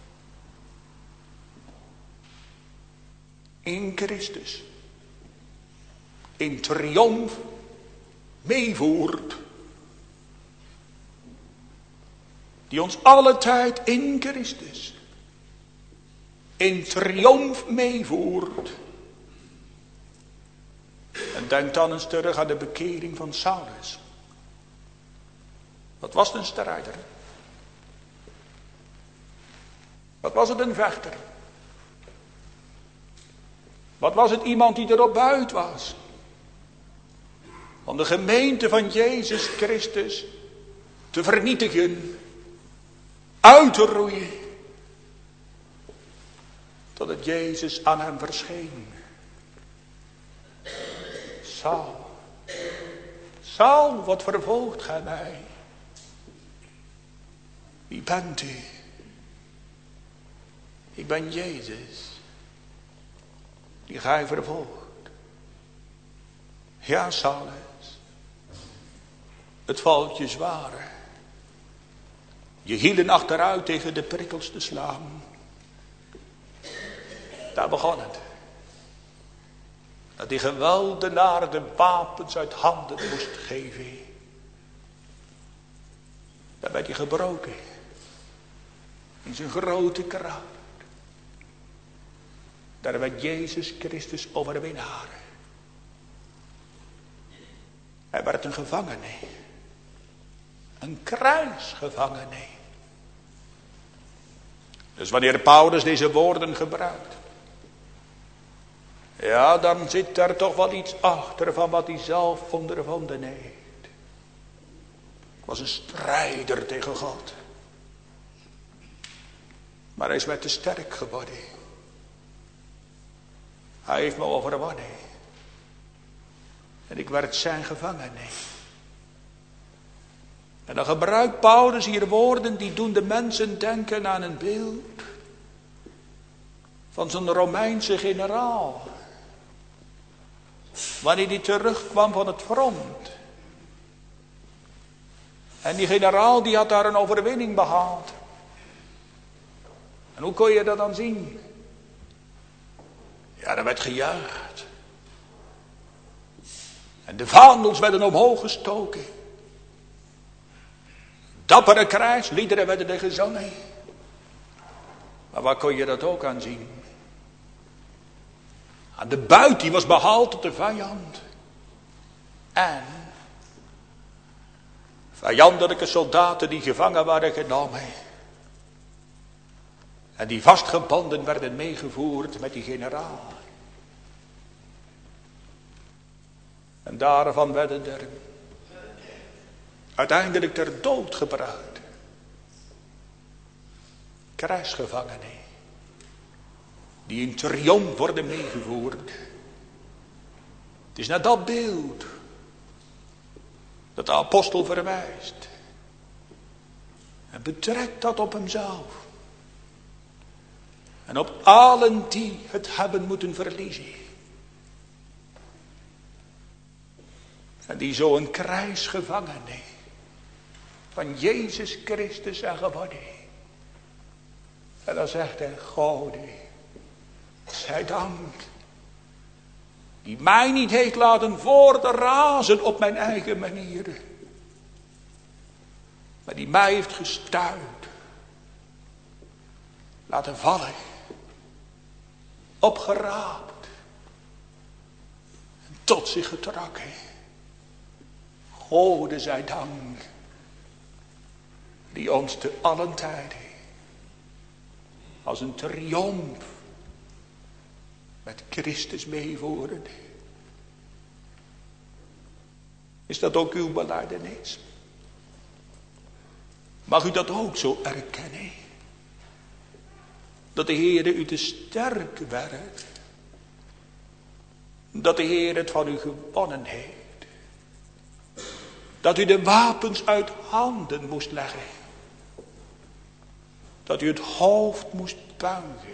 in Christus in triomf meevoert. Die ons alle tijd in Christus in triomf meevoert. En denk dan eens terug aan de bekering van Saulus. Wat was het een strijder? Wat was het een vechter? Wat was het iemand die erop uit was? Om de gemeente van Jezus Christus te vernietigen. Uit te roeien. Totdat Jezus aan hem verscheen. Saul. Saul, wat vervolgt gij mij? Wie bent u? Ik ben Jezus. Die gij vervolgt. Ja, Saulus. Het valt je zwaar. Je hielen achteruit tegen de prikkels te slaan. Daar begon het. Dat die geweldenaar de wapens uit handen moest geven. Daar werd hij gebroken. In zijn grote kracht. Daar werd Jezus Christus overwinnaar. Hij werd een gevangene. Een kruisgevangene. Dus wanneer Paulus deze woorden gebruikt. Ja, dan zit daar toch wel iets achter van wat hij zelf ondervonden heeft. Ik was een strijder tegen God. Maar hij is mij te sterk geworden. Hij heeft me overwonnen. En ik werd zijn gevangene. En dan gebruikt Paulus hier woorden die doen de mensen denken aan een beeld van zo'n Romeinse generaal. Wanneer hij terugkwam van het front. En die generaal die had daar een overwinning behaald. En hoe kon je dat dan zien? Ja, er werd gejuicht. En de vaandels werden omhoog gestoken. Dappere krijgsliederen werden er gezongen. Maar waar kon je dat ook aan zien? Aan de buit die was behaald tot de vijand. En vijandelijke soldaten die gevangen waren genomen. En die vastgebonden werden meegevoerd met die generaal. En daarvan werden er uiteindelijk ter dood gebracht. Krijgsgevangenen. Die in triomf worden meegevoerd. Het is naar dat beeld dat de apostel verwijst. En betrekt dat op hemzelf. En op allen die het hebben moeten verliezen. En die zo'n krijgsgevangene van Jezus Christus zijn geworden. En dan zegt hij, Gode, zij dank. Die mij niet heeft laten voortrazen op mijn eigen manieren. Maar die mij heeft gestuit. Laten vallen. Opgeraapt. En tot zich getrokken. Gode zij dank. Die ons te allen tijden. Als een triomf. Met Christus meevoeren. Is dat ook uw belijdenis? Mag u dat ook zo erkennen? Dat de Heer u te sterk werd. Dat de Heer het van u gewonnen heeft. Dat u de wapens uit handen moest leggen. Dat u het hoofd moest buigen.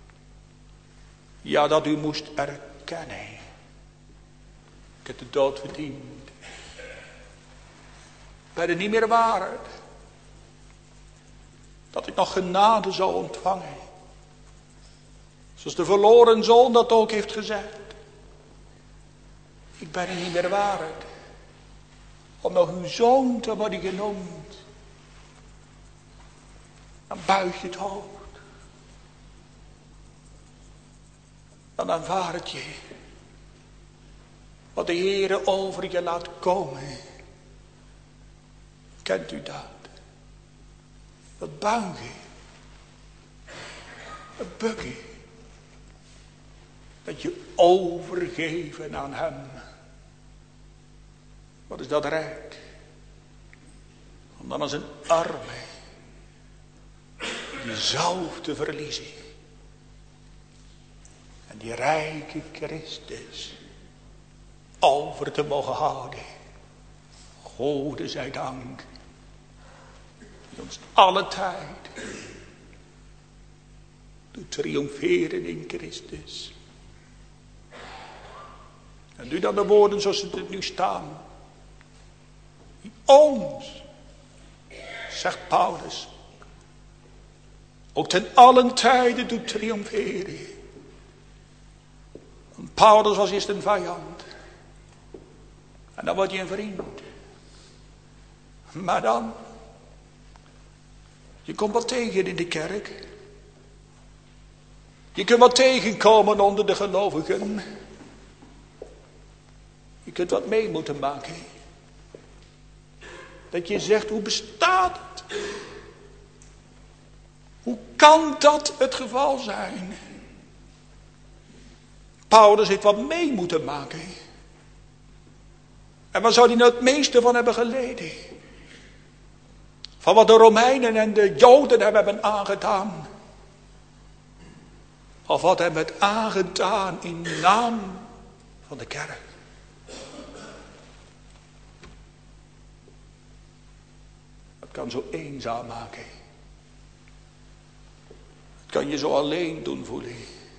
Ja, dat u moest erkennen. Ik heb de dood verdiend. Ben er niet meer waard. Dat ik nog genade zou ontvangen. Zoals de verloren zoon dat ook heeft gezegd. Ik ben er niet meer waard. Om nog uw zoon te worden genoemd. Dan buig je het hoofd. Dan aanvaard je. Wat de Heere over je laat komen. Kent u dat? Dat buigen. Dat bukken. Dat je overgeven aan hem. Wat is dat rijk? Om dan als een arme. Jezelf te verliezen. En die rijke Christus. Over te mogen houden. Gode zij dank. Die ons alle tijd. Doet triomferen in Christus. En nu dan de woorden zoals ze er nu staan. Die ons. Zegt Paulus. Ook ten allen tijden doet triomferen. Want Paulus was eerst een vijand. En dan word je een vriend. Maar dan. Je komt wat tegen in de kerk. Je kunt wat tegenkomen onder de gelovigen. Je kunt wat mee moeten maken. Dat je zegt, hoe bestaat het? Hoe kan dat het geval zijn? Paulus heeft wat mee moeten maken. En waar zou hij nou het meeste van hebben geleden? Van wat de Romeinen en de Joden hem hebben aangedaan. Of wat hem werd aangedaan in naam van de kerk. Het kan zo eenzaam maken. Het kan je zo alleen doen voelen.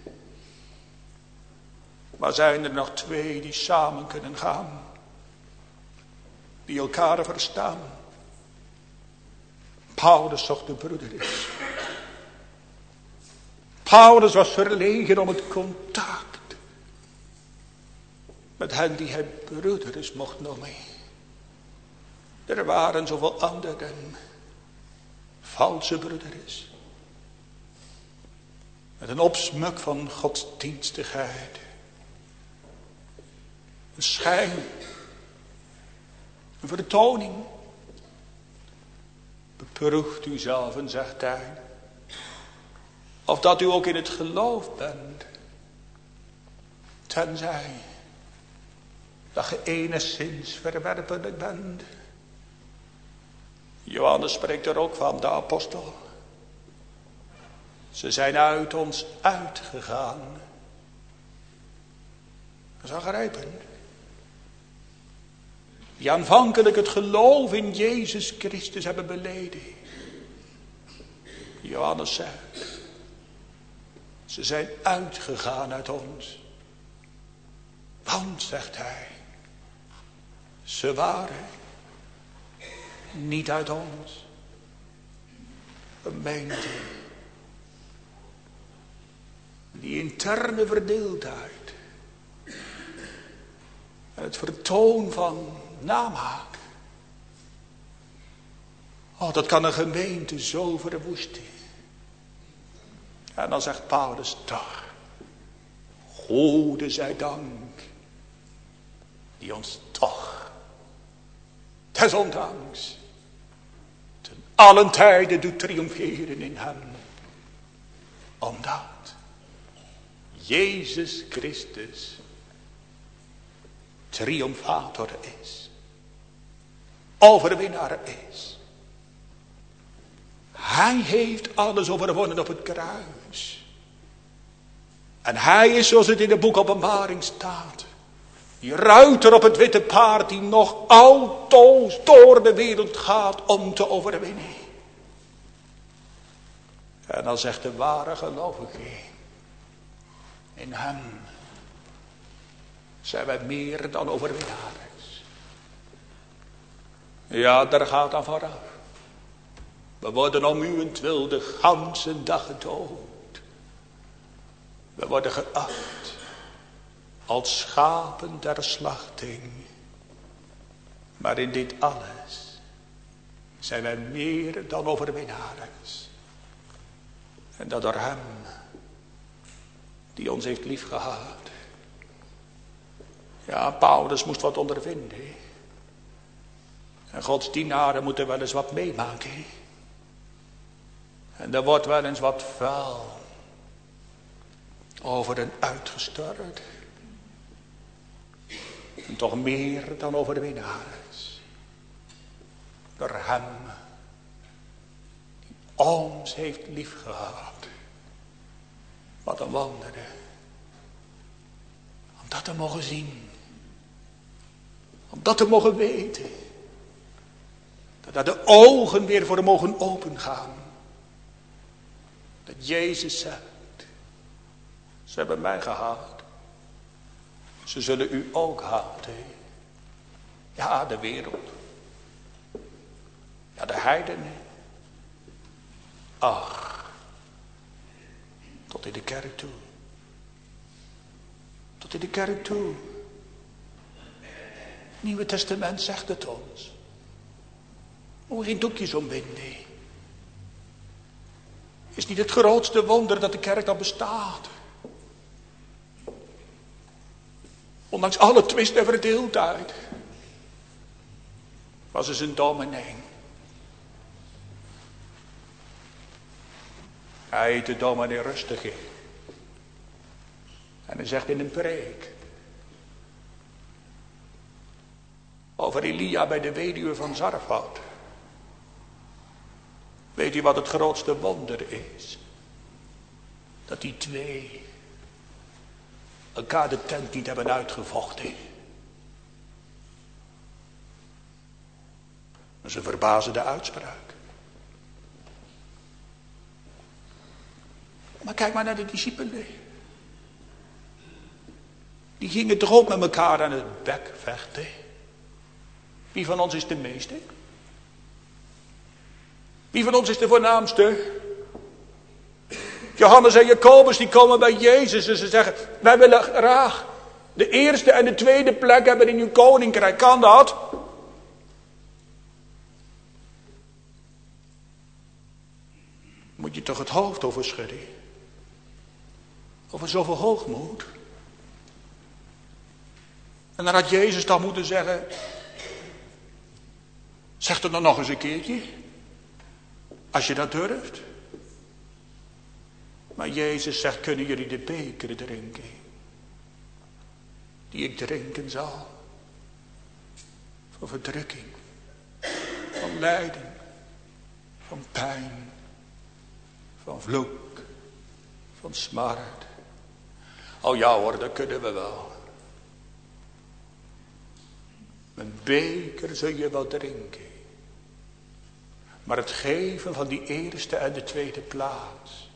Maar zijn er nog twee die samen kunnen gaan? Die elkaar verstaan. Paulus zocht de broeders. Paulus was verlegen om het contact. Met hen die hij broeders mocht noemen. Er waren zoveel anderen. Valse broeders. Met een opsmuk van godsdienstigheid. Een schijn. Een vertoning. Beproeft u zelf en zegt hij. Of dat u ook in het geloof bent. Tenzij. Dat je enigszins verwerpelijk bent. Johannes spreekt er ook van, de apostel. Ze zijn uit ons uitgegaan. Dat is aangrijpend. Die aanvankelijk het geloof in Jezus Christus hebben beleden. Johannes zegt. Ze zijn uitgegaan uit ons. Want, zegt hij. Ze waren niet uit ons. Gemeente. Die interne verdeeldheid. En het vertoon van namaak. Oh, dat kan een gemeente zo verwoesten. En dan zegt Paulus toch. Gode zij dank. Die ons toch. Desondanks. Ten allen tijden doet triomferen in hem. Omdat. Jezus Christus. Triomfator is. Overwinnaar is. Hij heeft alles overwonnen op het kruis. En hij is, zoals het in het boek Openbaring staat, die ruiter op het witte paard die nog altoos door de wereld gaat om te overwinnen. En dan zegt de ware gelovige, in hem zijn wij meer dan overwinnaars. Ja, daar gaat dan vooraf. We worden om uwentwil de ganse dag gedood. We worden geacht als schapen der slachting. Maar in dit alles zijn wij meer dan overwinnaars. En dat door hem die ons heeft liefgehad. Ja, Paulus moest wat ondervinden. En Gods dienaren moeten wel eens wat meemaken. En er wordt wel eens wat vuil over hen uitgestort. En toch meer dan overwinnaars. Door hem die ons heeft liefgehad. Wat een wonderen. Om dat te mogen zien. Om dat te mogen weten. Dat daar de ogen weer voor mogen opengaan. Dat Jezus zegt. Ze hebben mij gehaat. Ze zullen u ook haten. Ja, de wereld. Ja, de heidenen. Ach. Tot in de kerk toe. Tot in de kerk toe. Het Nieuwe Testament zegt het ons. Moet geen doekjes ombinden. Is niet het grootste wonder dat de kerk dan bestaat. Ondanks alle twist en verdeeldheid. Was er zijn dominee. Hij heet de dominee Rustige. En hij zegt in een preek. Over Elia bij de weduwe van Zarfat. Weet u wat het grootste wonder is? Dat die twee elkaar de tent niet hebben uitgevochten. Dat is een verbazende uitspraak. Maar kijk maar naar de discipelen. Die gingen toch ook met elkaar aan het bek vechten. Wie van ons is de meeste? Wie van ons is de voornaamste? Johannes en Jacobus die komen bij Jezus en ze zeggen, wij willen graag de eerste en de tweede plek hebben in uw koninkrijk. Kan dat? Moet je toch het hoofd over schudden? Over zoveel hoogmoed? En dan had Jezus dan moeten zeggen, zeg het dan nog eens een keertje. Als je dat durft. Maar Jezus zegt, kunnen jullie de beker drinken? Die ik drinken zal. Van verdrukking. Van lijden. Van pijn. Van vloek. Van smart. Oh ja hoor, dat kunnen we wel. Een beker zul je wel drinken. Maar het geven van die eerste en de tweede plaats.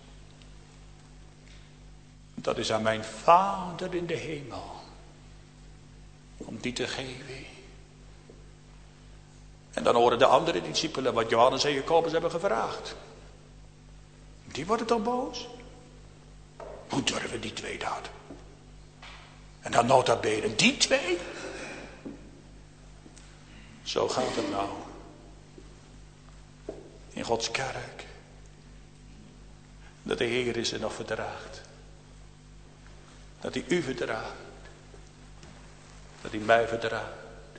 Dat is aan mijn Vader in de hemel. Om die te geven. En dan horen de andere discipelen wat Johannes en Jacobus hebben gevraagd. Die worden toch boos? Hoe durven die twee dat? En dan nota bene, die twee? Zo gaat het nou. In Gods kerk. Dat de Heer is en nog verdraagt. Dat hij u verdraagt. Dat hij mij verdraagt.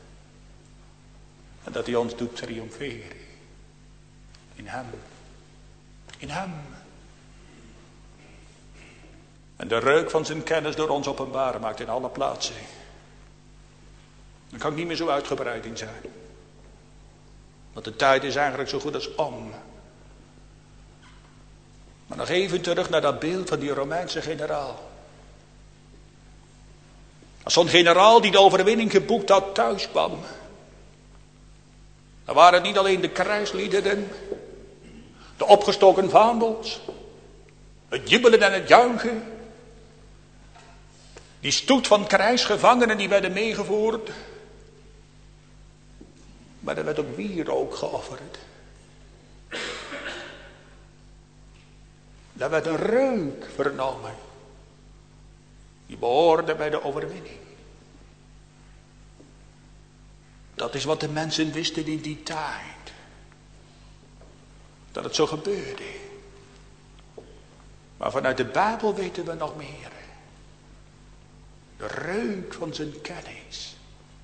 En dat hij ons doet triomferen. In hem. In hem. En de reuk van zijn kennis door ons openbaar maakt in alle plaatsen. Daar kan ik niet meer zo uitgebreid in zijn. Want de tijd is eigenlijk zo goed als om. Maar nog even terug naar dat beeld van die Romeinse generaal. Als zo'n generaal die de overwinning geboekt had thuis kwam. Dan waren het niet alleen de krijgsliederen. De opgestoken vaandels. Het jubelen en het juichen. Die stoet van krijgsgevangenen die werden meegevoerd. Maar er werd ook wierook geofferd. Daar werd een reuk vernomen. Die behoorde bij de overwinning. Dat is wat de mensen wisten in die tijd. Dat het zo gebeurde. Maar vanuit de Bijbel weten we nog meer. De reuk van zijn kennis.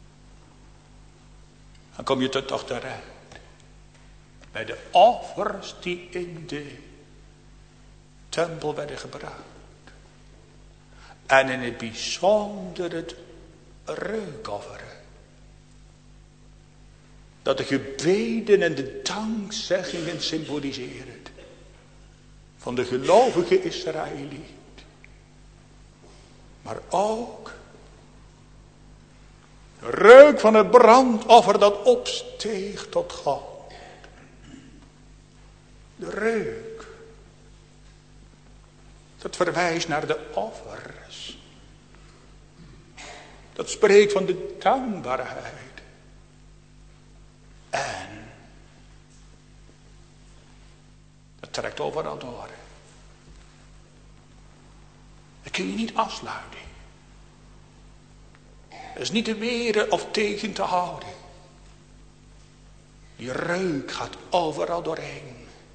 Dan kom je tot toch terecht. Bij de offers die in de tempel werden gebracht. En in het bijzonder het reukofferen. Dat de gebeden en de dankzeggingen symboliseert. Van de gelovige Israëliet. Maar ook de reuk van het brandoffer dat opsteeg tot God. De reuk. Dat verwijst naar de offers. Dat spreekt van de dankbaarheid. En dat trekt overal door. Dat kun je niet afsluiten. Dat is niet te weren of tegen te houden. Die reuk gaat overal doorheen.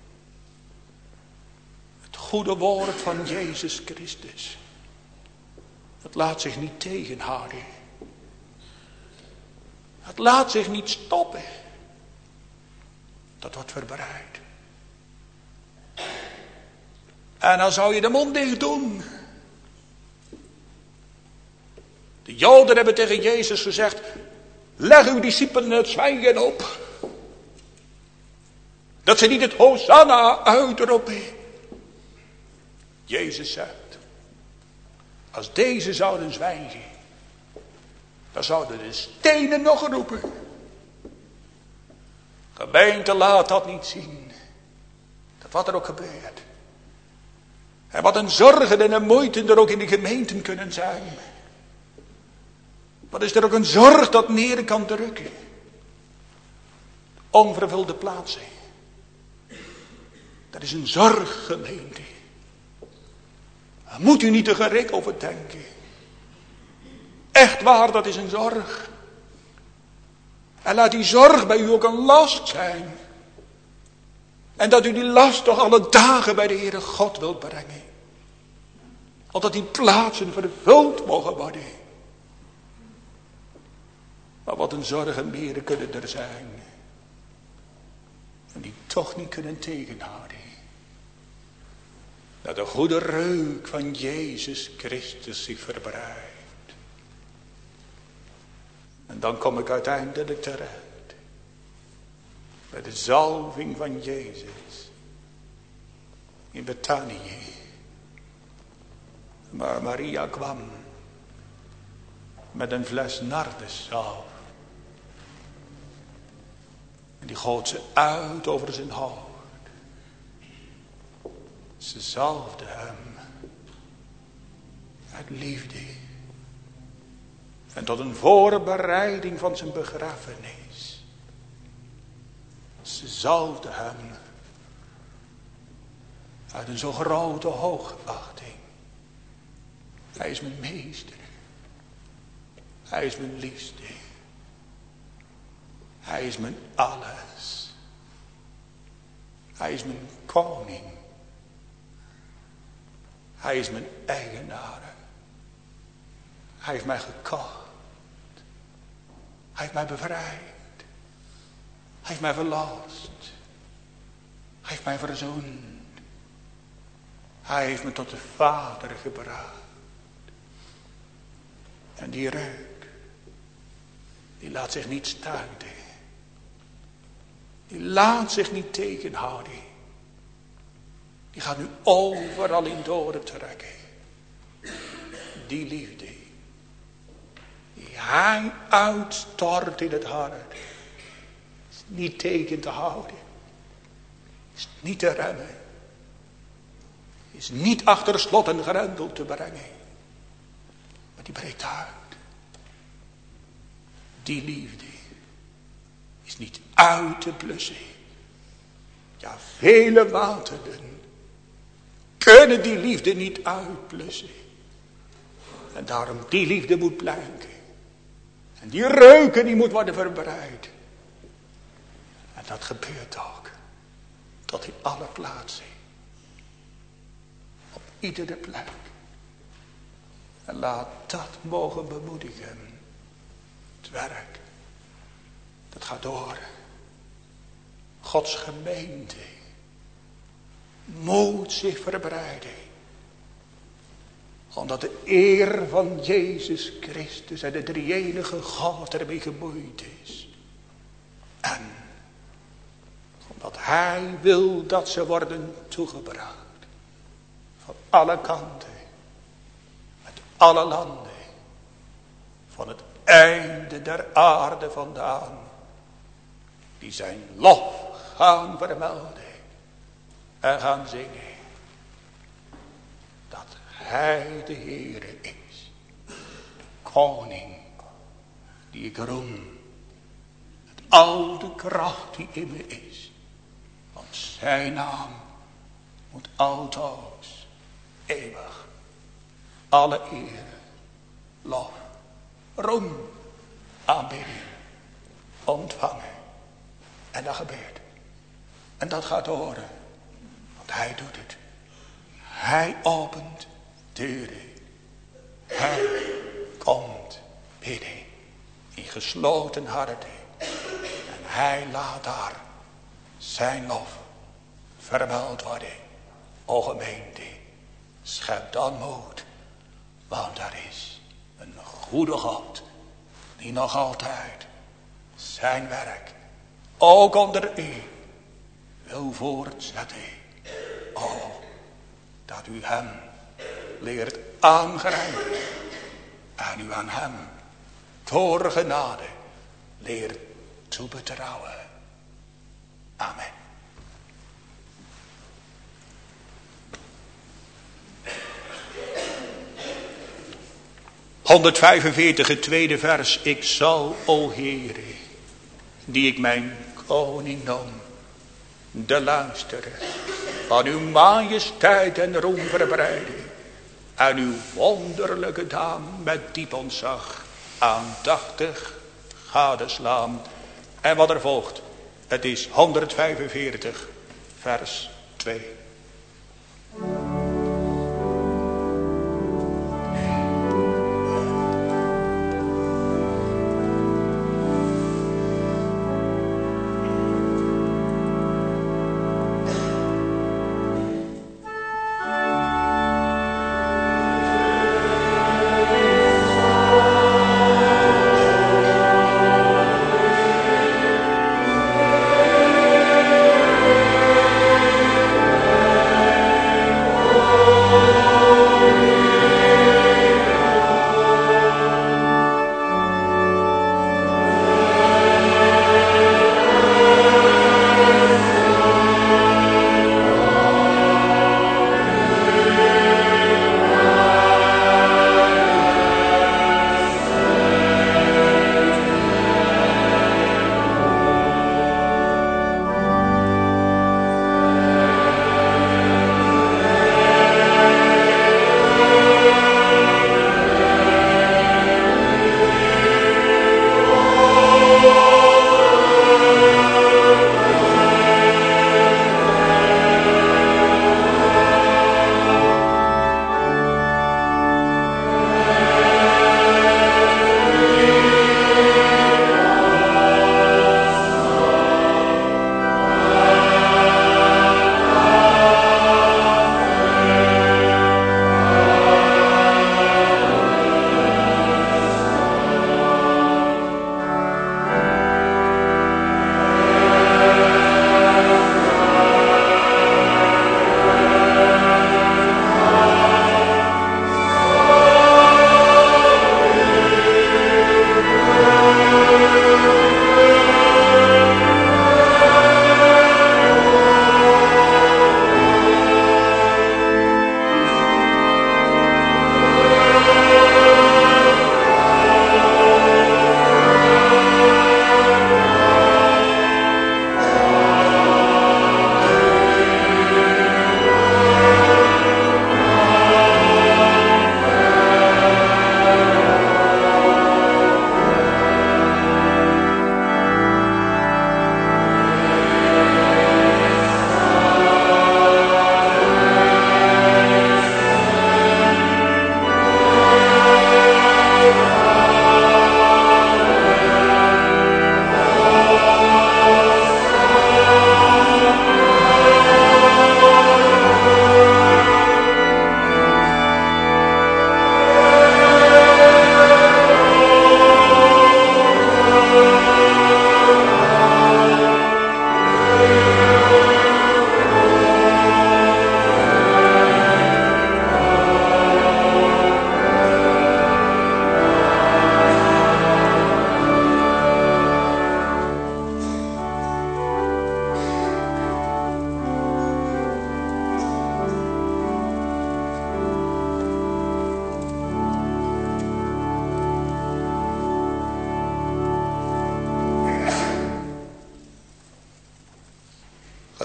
Het goede woord van Jezus Christus. Het laat zich niet tegenhouden. Het laat zich niet stoppen. Dat wordt verbreid. En dan zou je de mond dicht doen. De Joden hebben tegen Jezus gezegd. Leg uw discipelen het zwijgen op. Dat ze niet het Hosanna uitroepen. Jezus zegt. Als deze zouden zwijgen. Dan zouden de stenen nog roepen. Gemeente, laat dat niet zien. Dat wat er ook gebeurt. En wat een zorgen en een moeite er ook in de gemeenten kunnen zijn. Wat is er ook een zorg dat neer kan drukken. Onvervulde plaatsen. Dat is een zorg, gemeente. Daar moet u niet te gerek over denken. Echt waar, dat is een zorg. En laat die zorg bij u ook een last zijn. En dat u die last toch alle dagen bij de Heere God wilt brengen. Opdat die plaatsen vervuld mogen worden. Maar wat een zorgen meer kunnen er zijn. En die toch niet kunnen tegenhouden. Dat de goede reuk van Jezus Christus zich verbreidt. En dan kom ik uiteindelijk terecht. Bij de zalving van Jezus. In Betanië. Maar Maria kwam. Met een fles nardeszalf. En die goot ze uit over zijn hoofd. Ze zalfde hem. Uit liefde. En tot een voorbereiding van zijn begrafenis. Ze zalfde hem. Uit een zo grote hoogachting. Hij is mijn meester. Hij is mijn liefste. Hij is mijn alles. Hij is mijn koning. Hij is mijn eigenaar. Hij heeft mij gekocht. Hij heeft mij bevrijd. Hij heeft mij verlost. Hij heeft mij verzoend. Hij heeft me tot de Vader gebracht. En die reuk, die laat zich niet stuiten. Die laat zich niet tegenhouden. Die gaat nu overal in doortrekken. Die liefde, die hij uitstort in het hart, is niet tegen te houden. Is niet te remmen. Is niet achter slot en grendel te brengen. Maar die breekt uit. Die liefde is niet uit te blussen. Ja, vele wateren kunnen die liefde niet uitblussen. En daarom die liefde moet blijken. En die reuken die moet worden verbreid. En dat gebeurt ook. Tot in alle plaatsen. Op iedere plek. En laat dat mogen bemoedigen. Het werk. Dat gaat door. Gods gemeente moet zich verbreiden. Omdat de eer van Jezus Christus en de drie-enige God ermee gemoeid is. En omdat hij wil dat ze worden toegebracht. Van alle kanten. Met alle landen. Van het einde der aarde vandaan. Die zijn lof gaan vermelden. En gaan zingen. Dat hij de Heere is. De koning. Die ik roem. Met al de kracht die in me is. Want zijn naam moet altoos eeuwig alle eer, lof, roem, aanbidding ontvangen. En dat gebeurt. En dat gaat horen. Want hij doet het. Hij opent deuren. Hij komt binnen in gesloten harten. En hij laat daar zijn lof vermeld worden. O gemeente, schep dan moed. Want er is een goede God die nog altijd zijn werk ook onder u wil voortzetten. O, dat u hem leert aangrijpen en u aan hem door genade leert toebetrouwen. Amen. honderdvijfenveertig, het tweede vers. Ik zal, o Heere, die ik mijn koning noem, de luisteren, aan uw majesteit en roem verbreiden, en uw wonderlijke daad met diep ontzag aandachtig gadeslaan. En wat er volgt, het is honderdvijfenveertig, vers twee.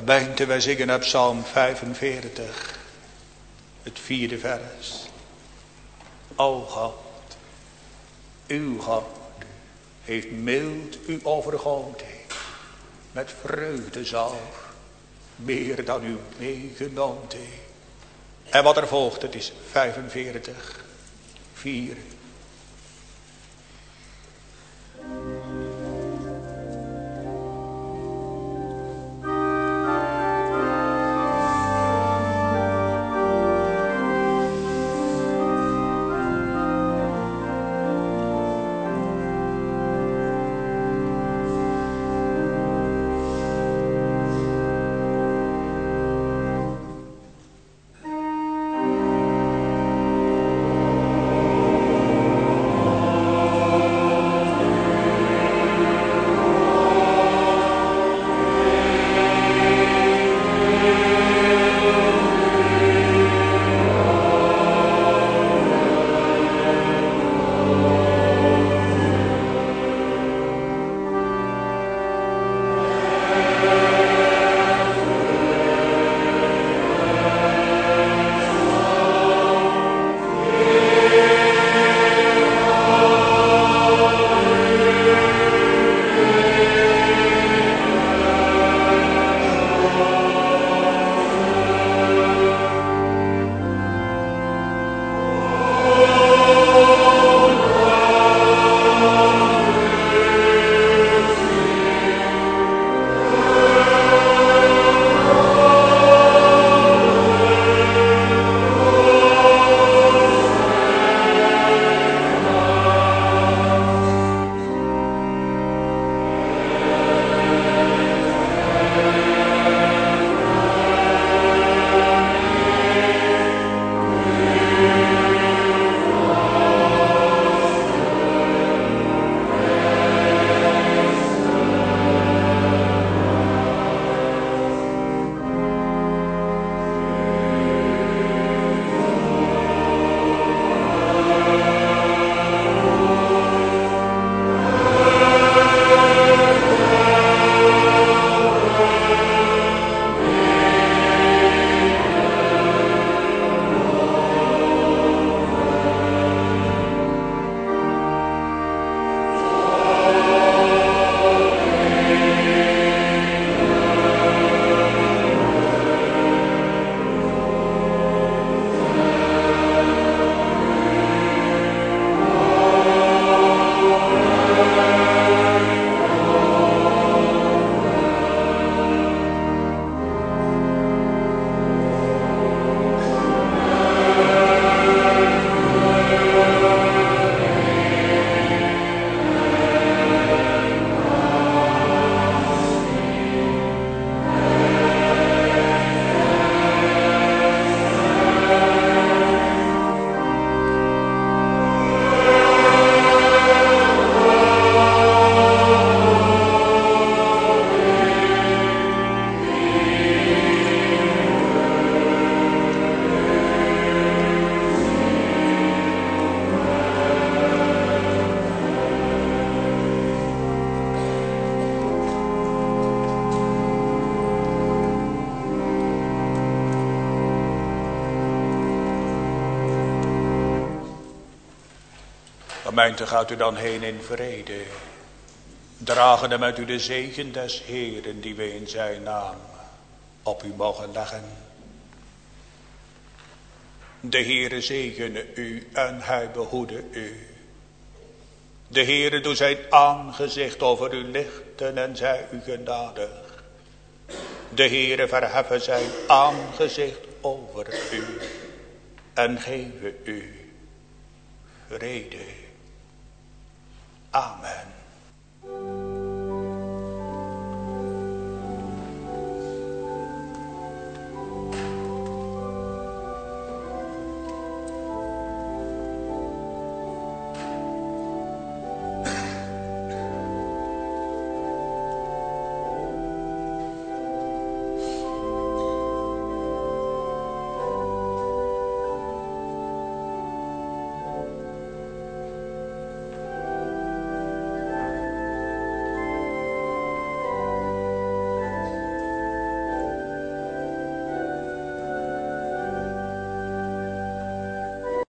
Gemeente, wij zingen op Psalm vijfenveertig, het vierde vers. O God, uw God heeft mild u overgoten met vreugdezalf, meer dan u meegenoten. En wat er volgt, het is vijfenveertig, vier. Gemeente, gaat u dan heen in vrede, dragende met u de zegen des Heeren die we in zijn naam op u mogen leggen. De Heere zegene u en hij behoede u. De Heere doet zijn aangezicht over u lichten en zij u genadig. De Heere verheffen zijn aangezicht over u en geven u vrede. Amen.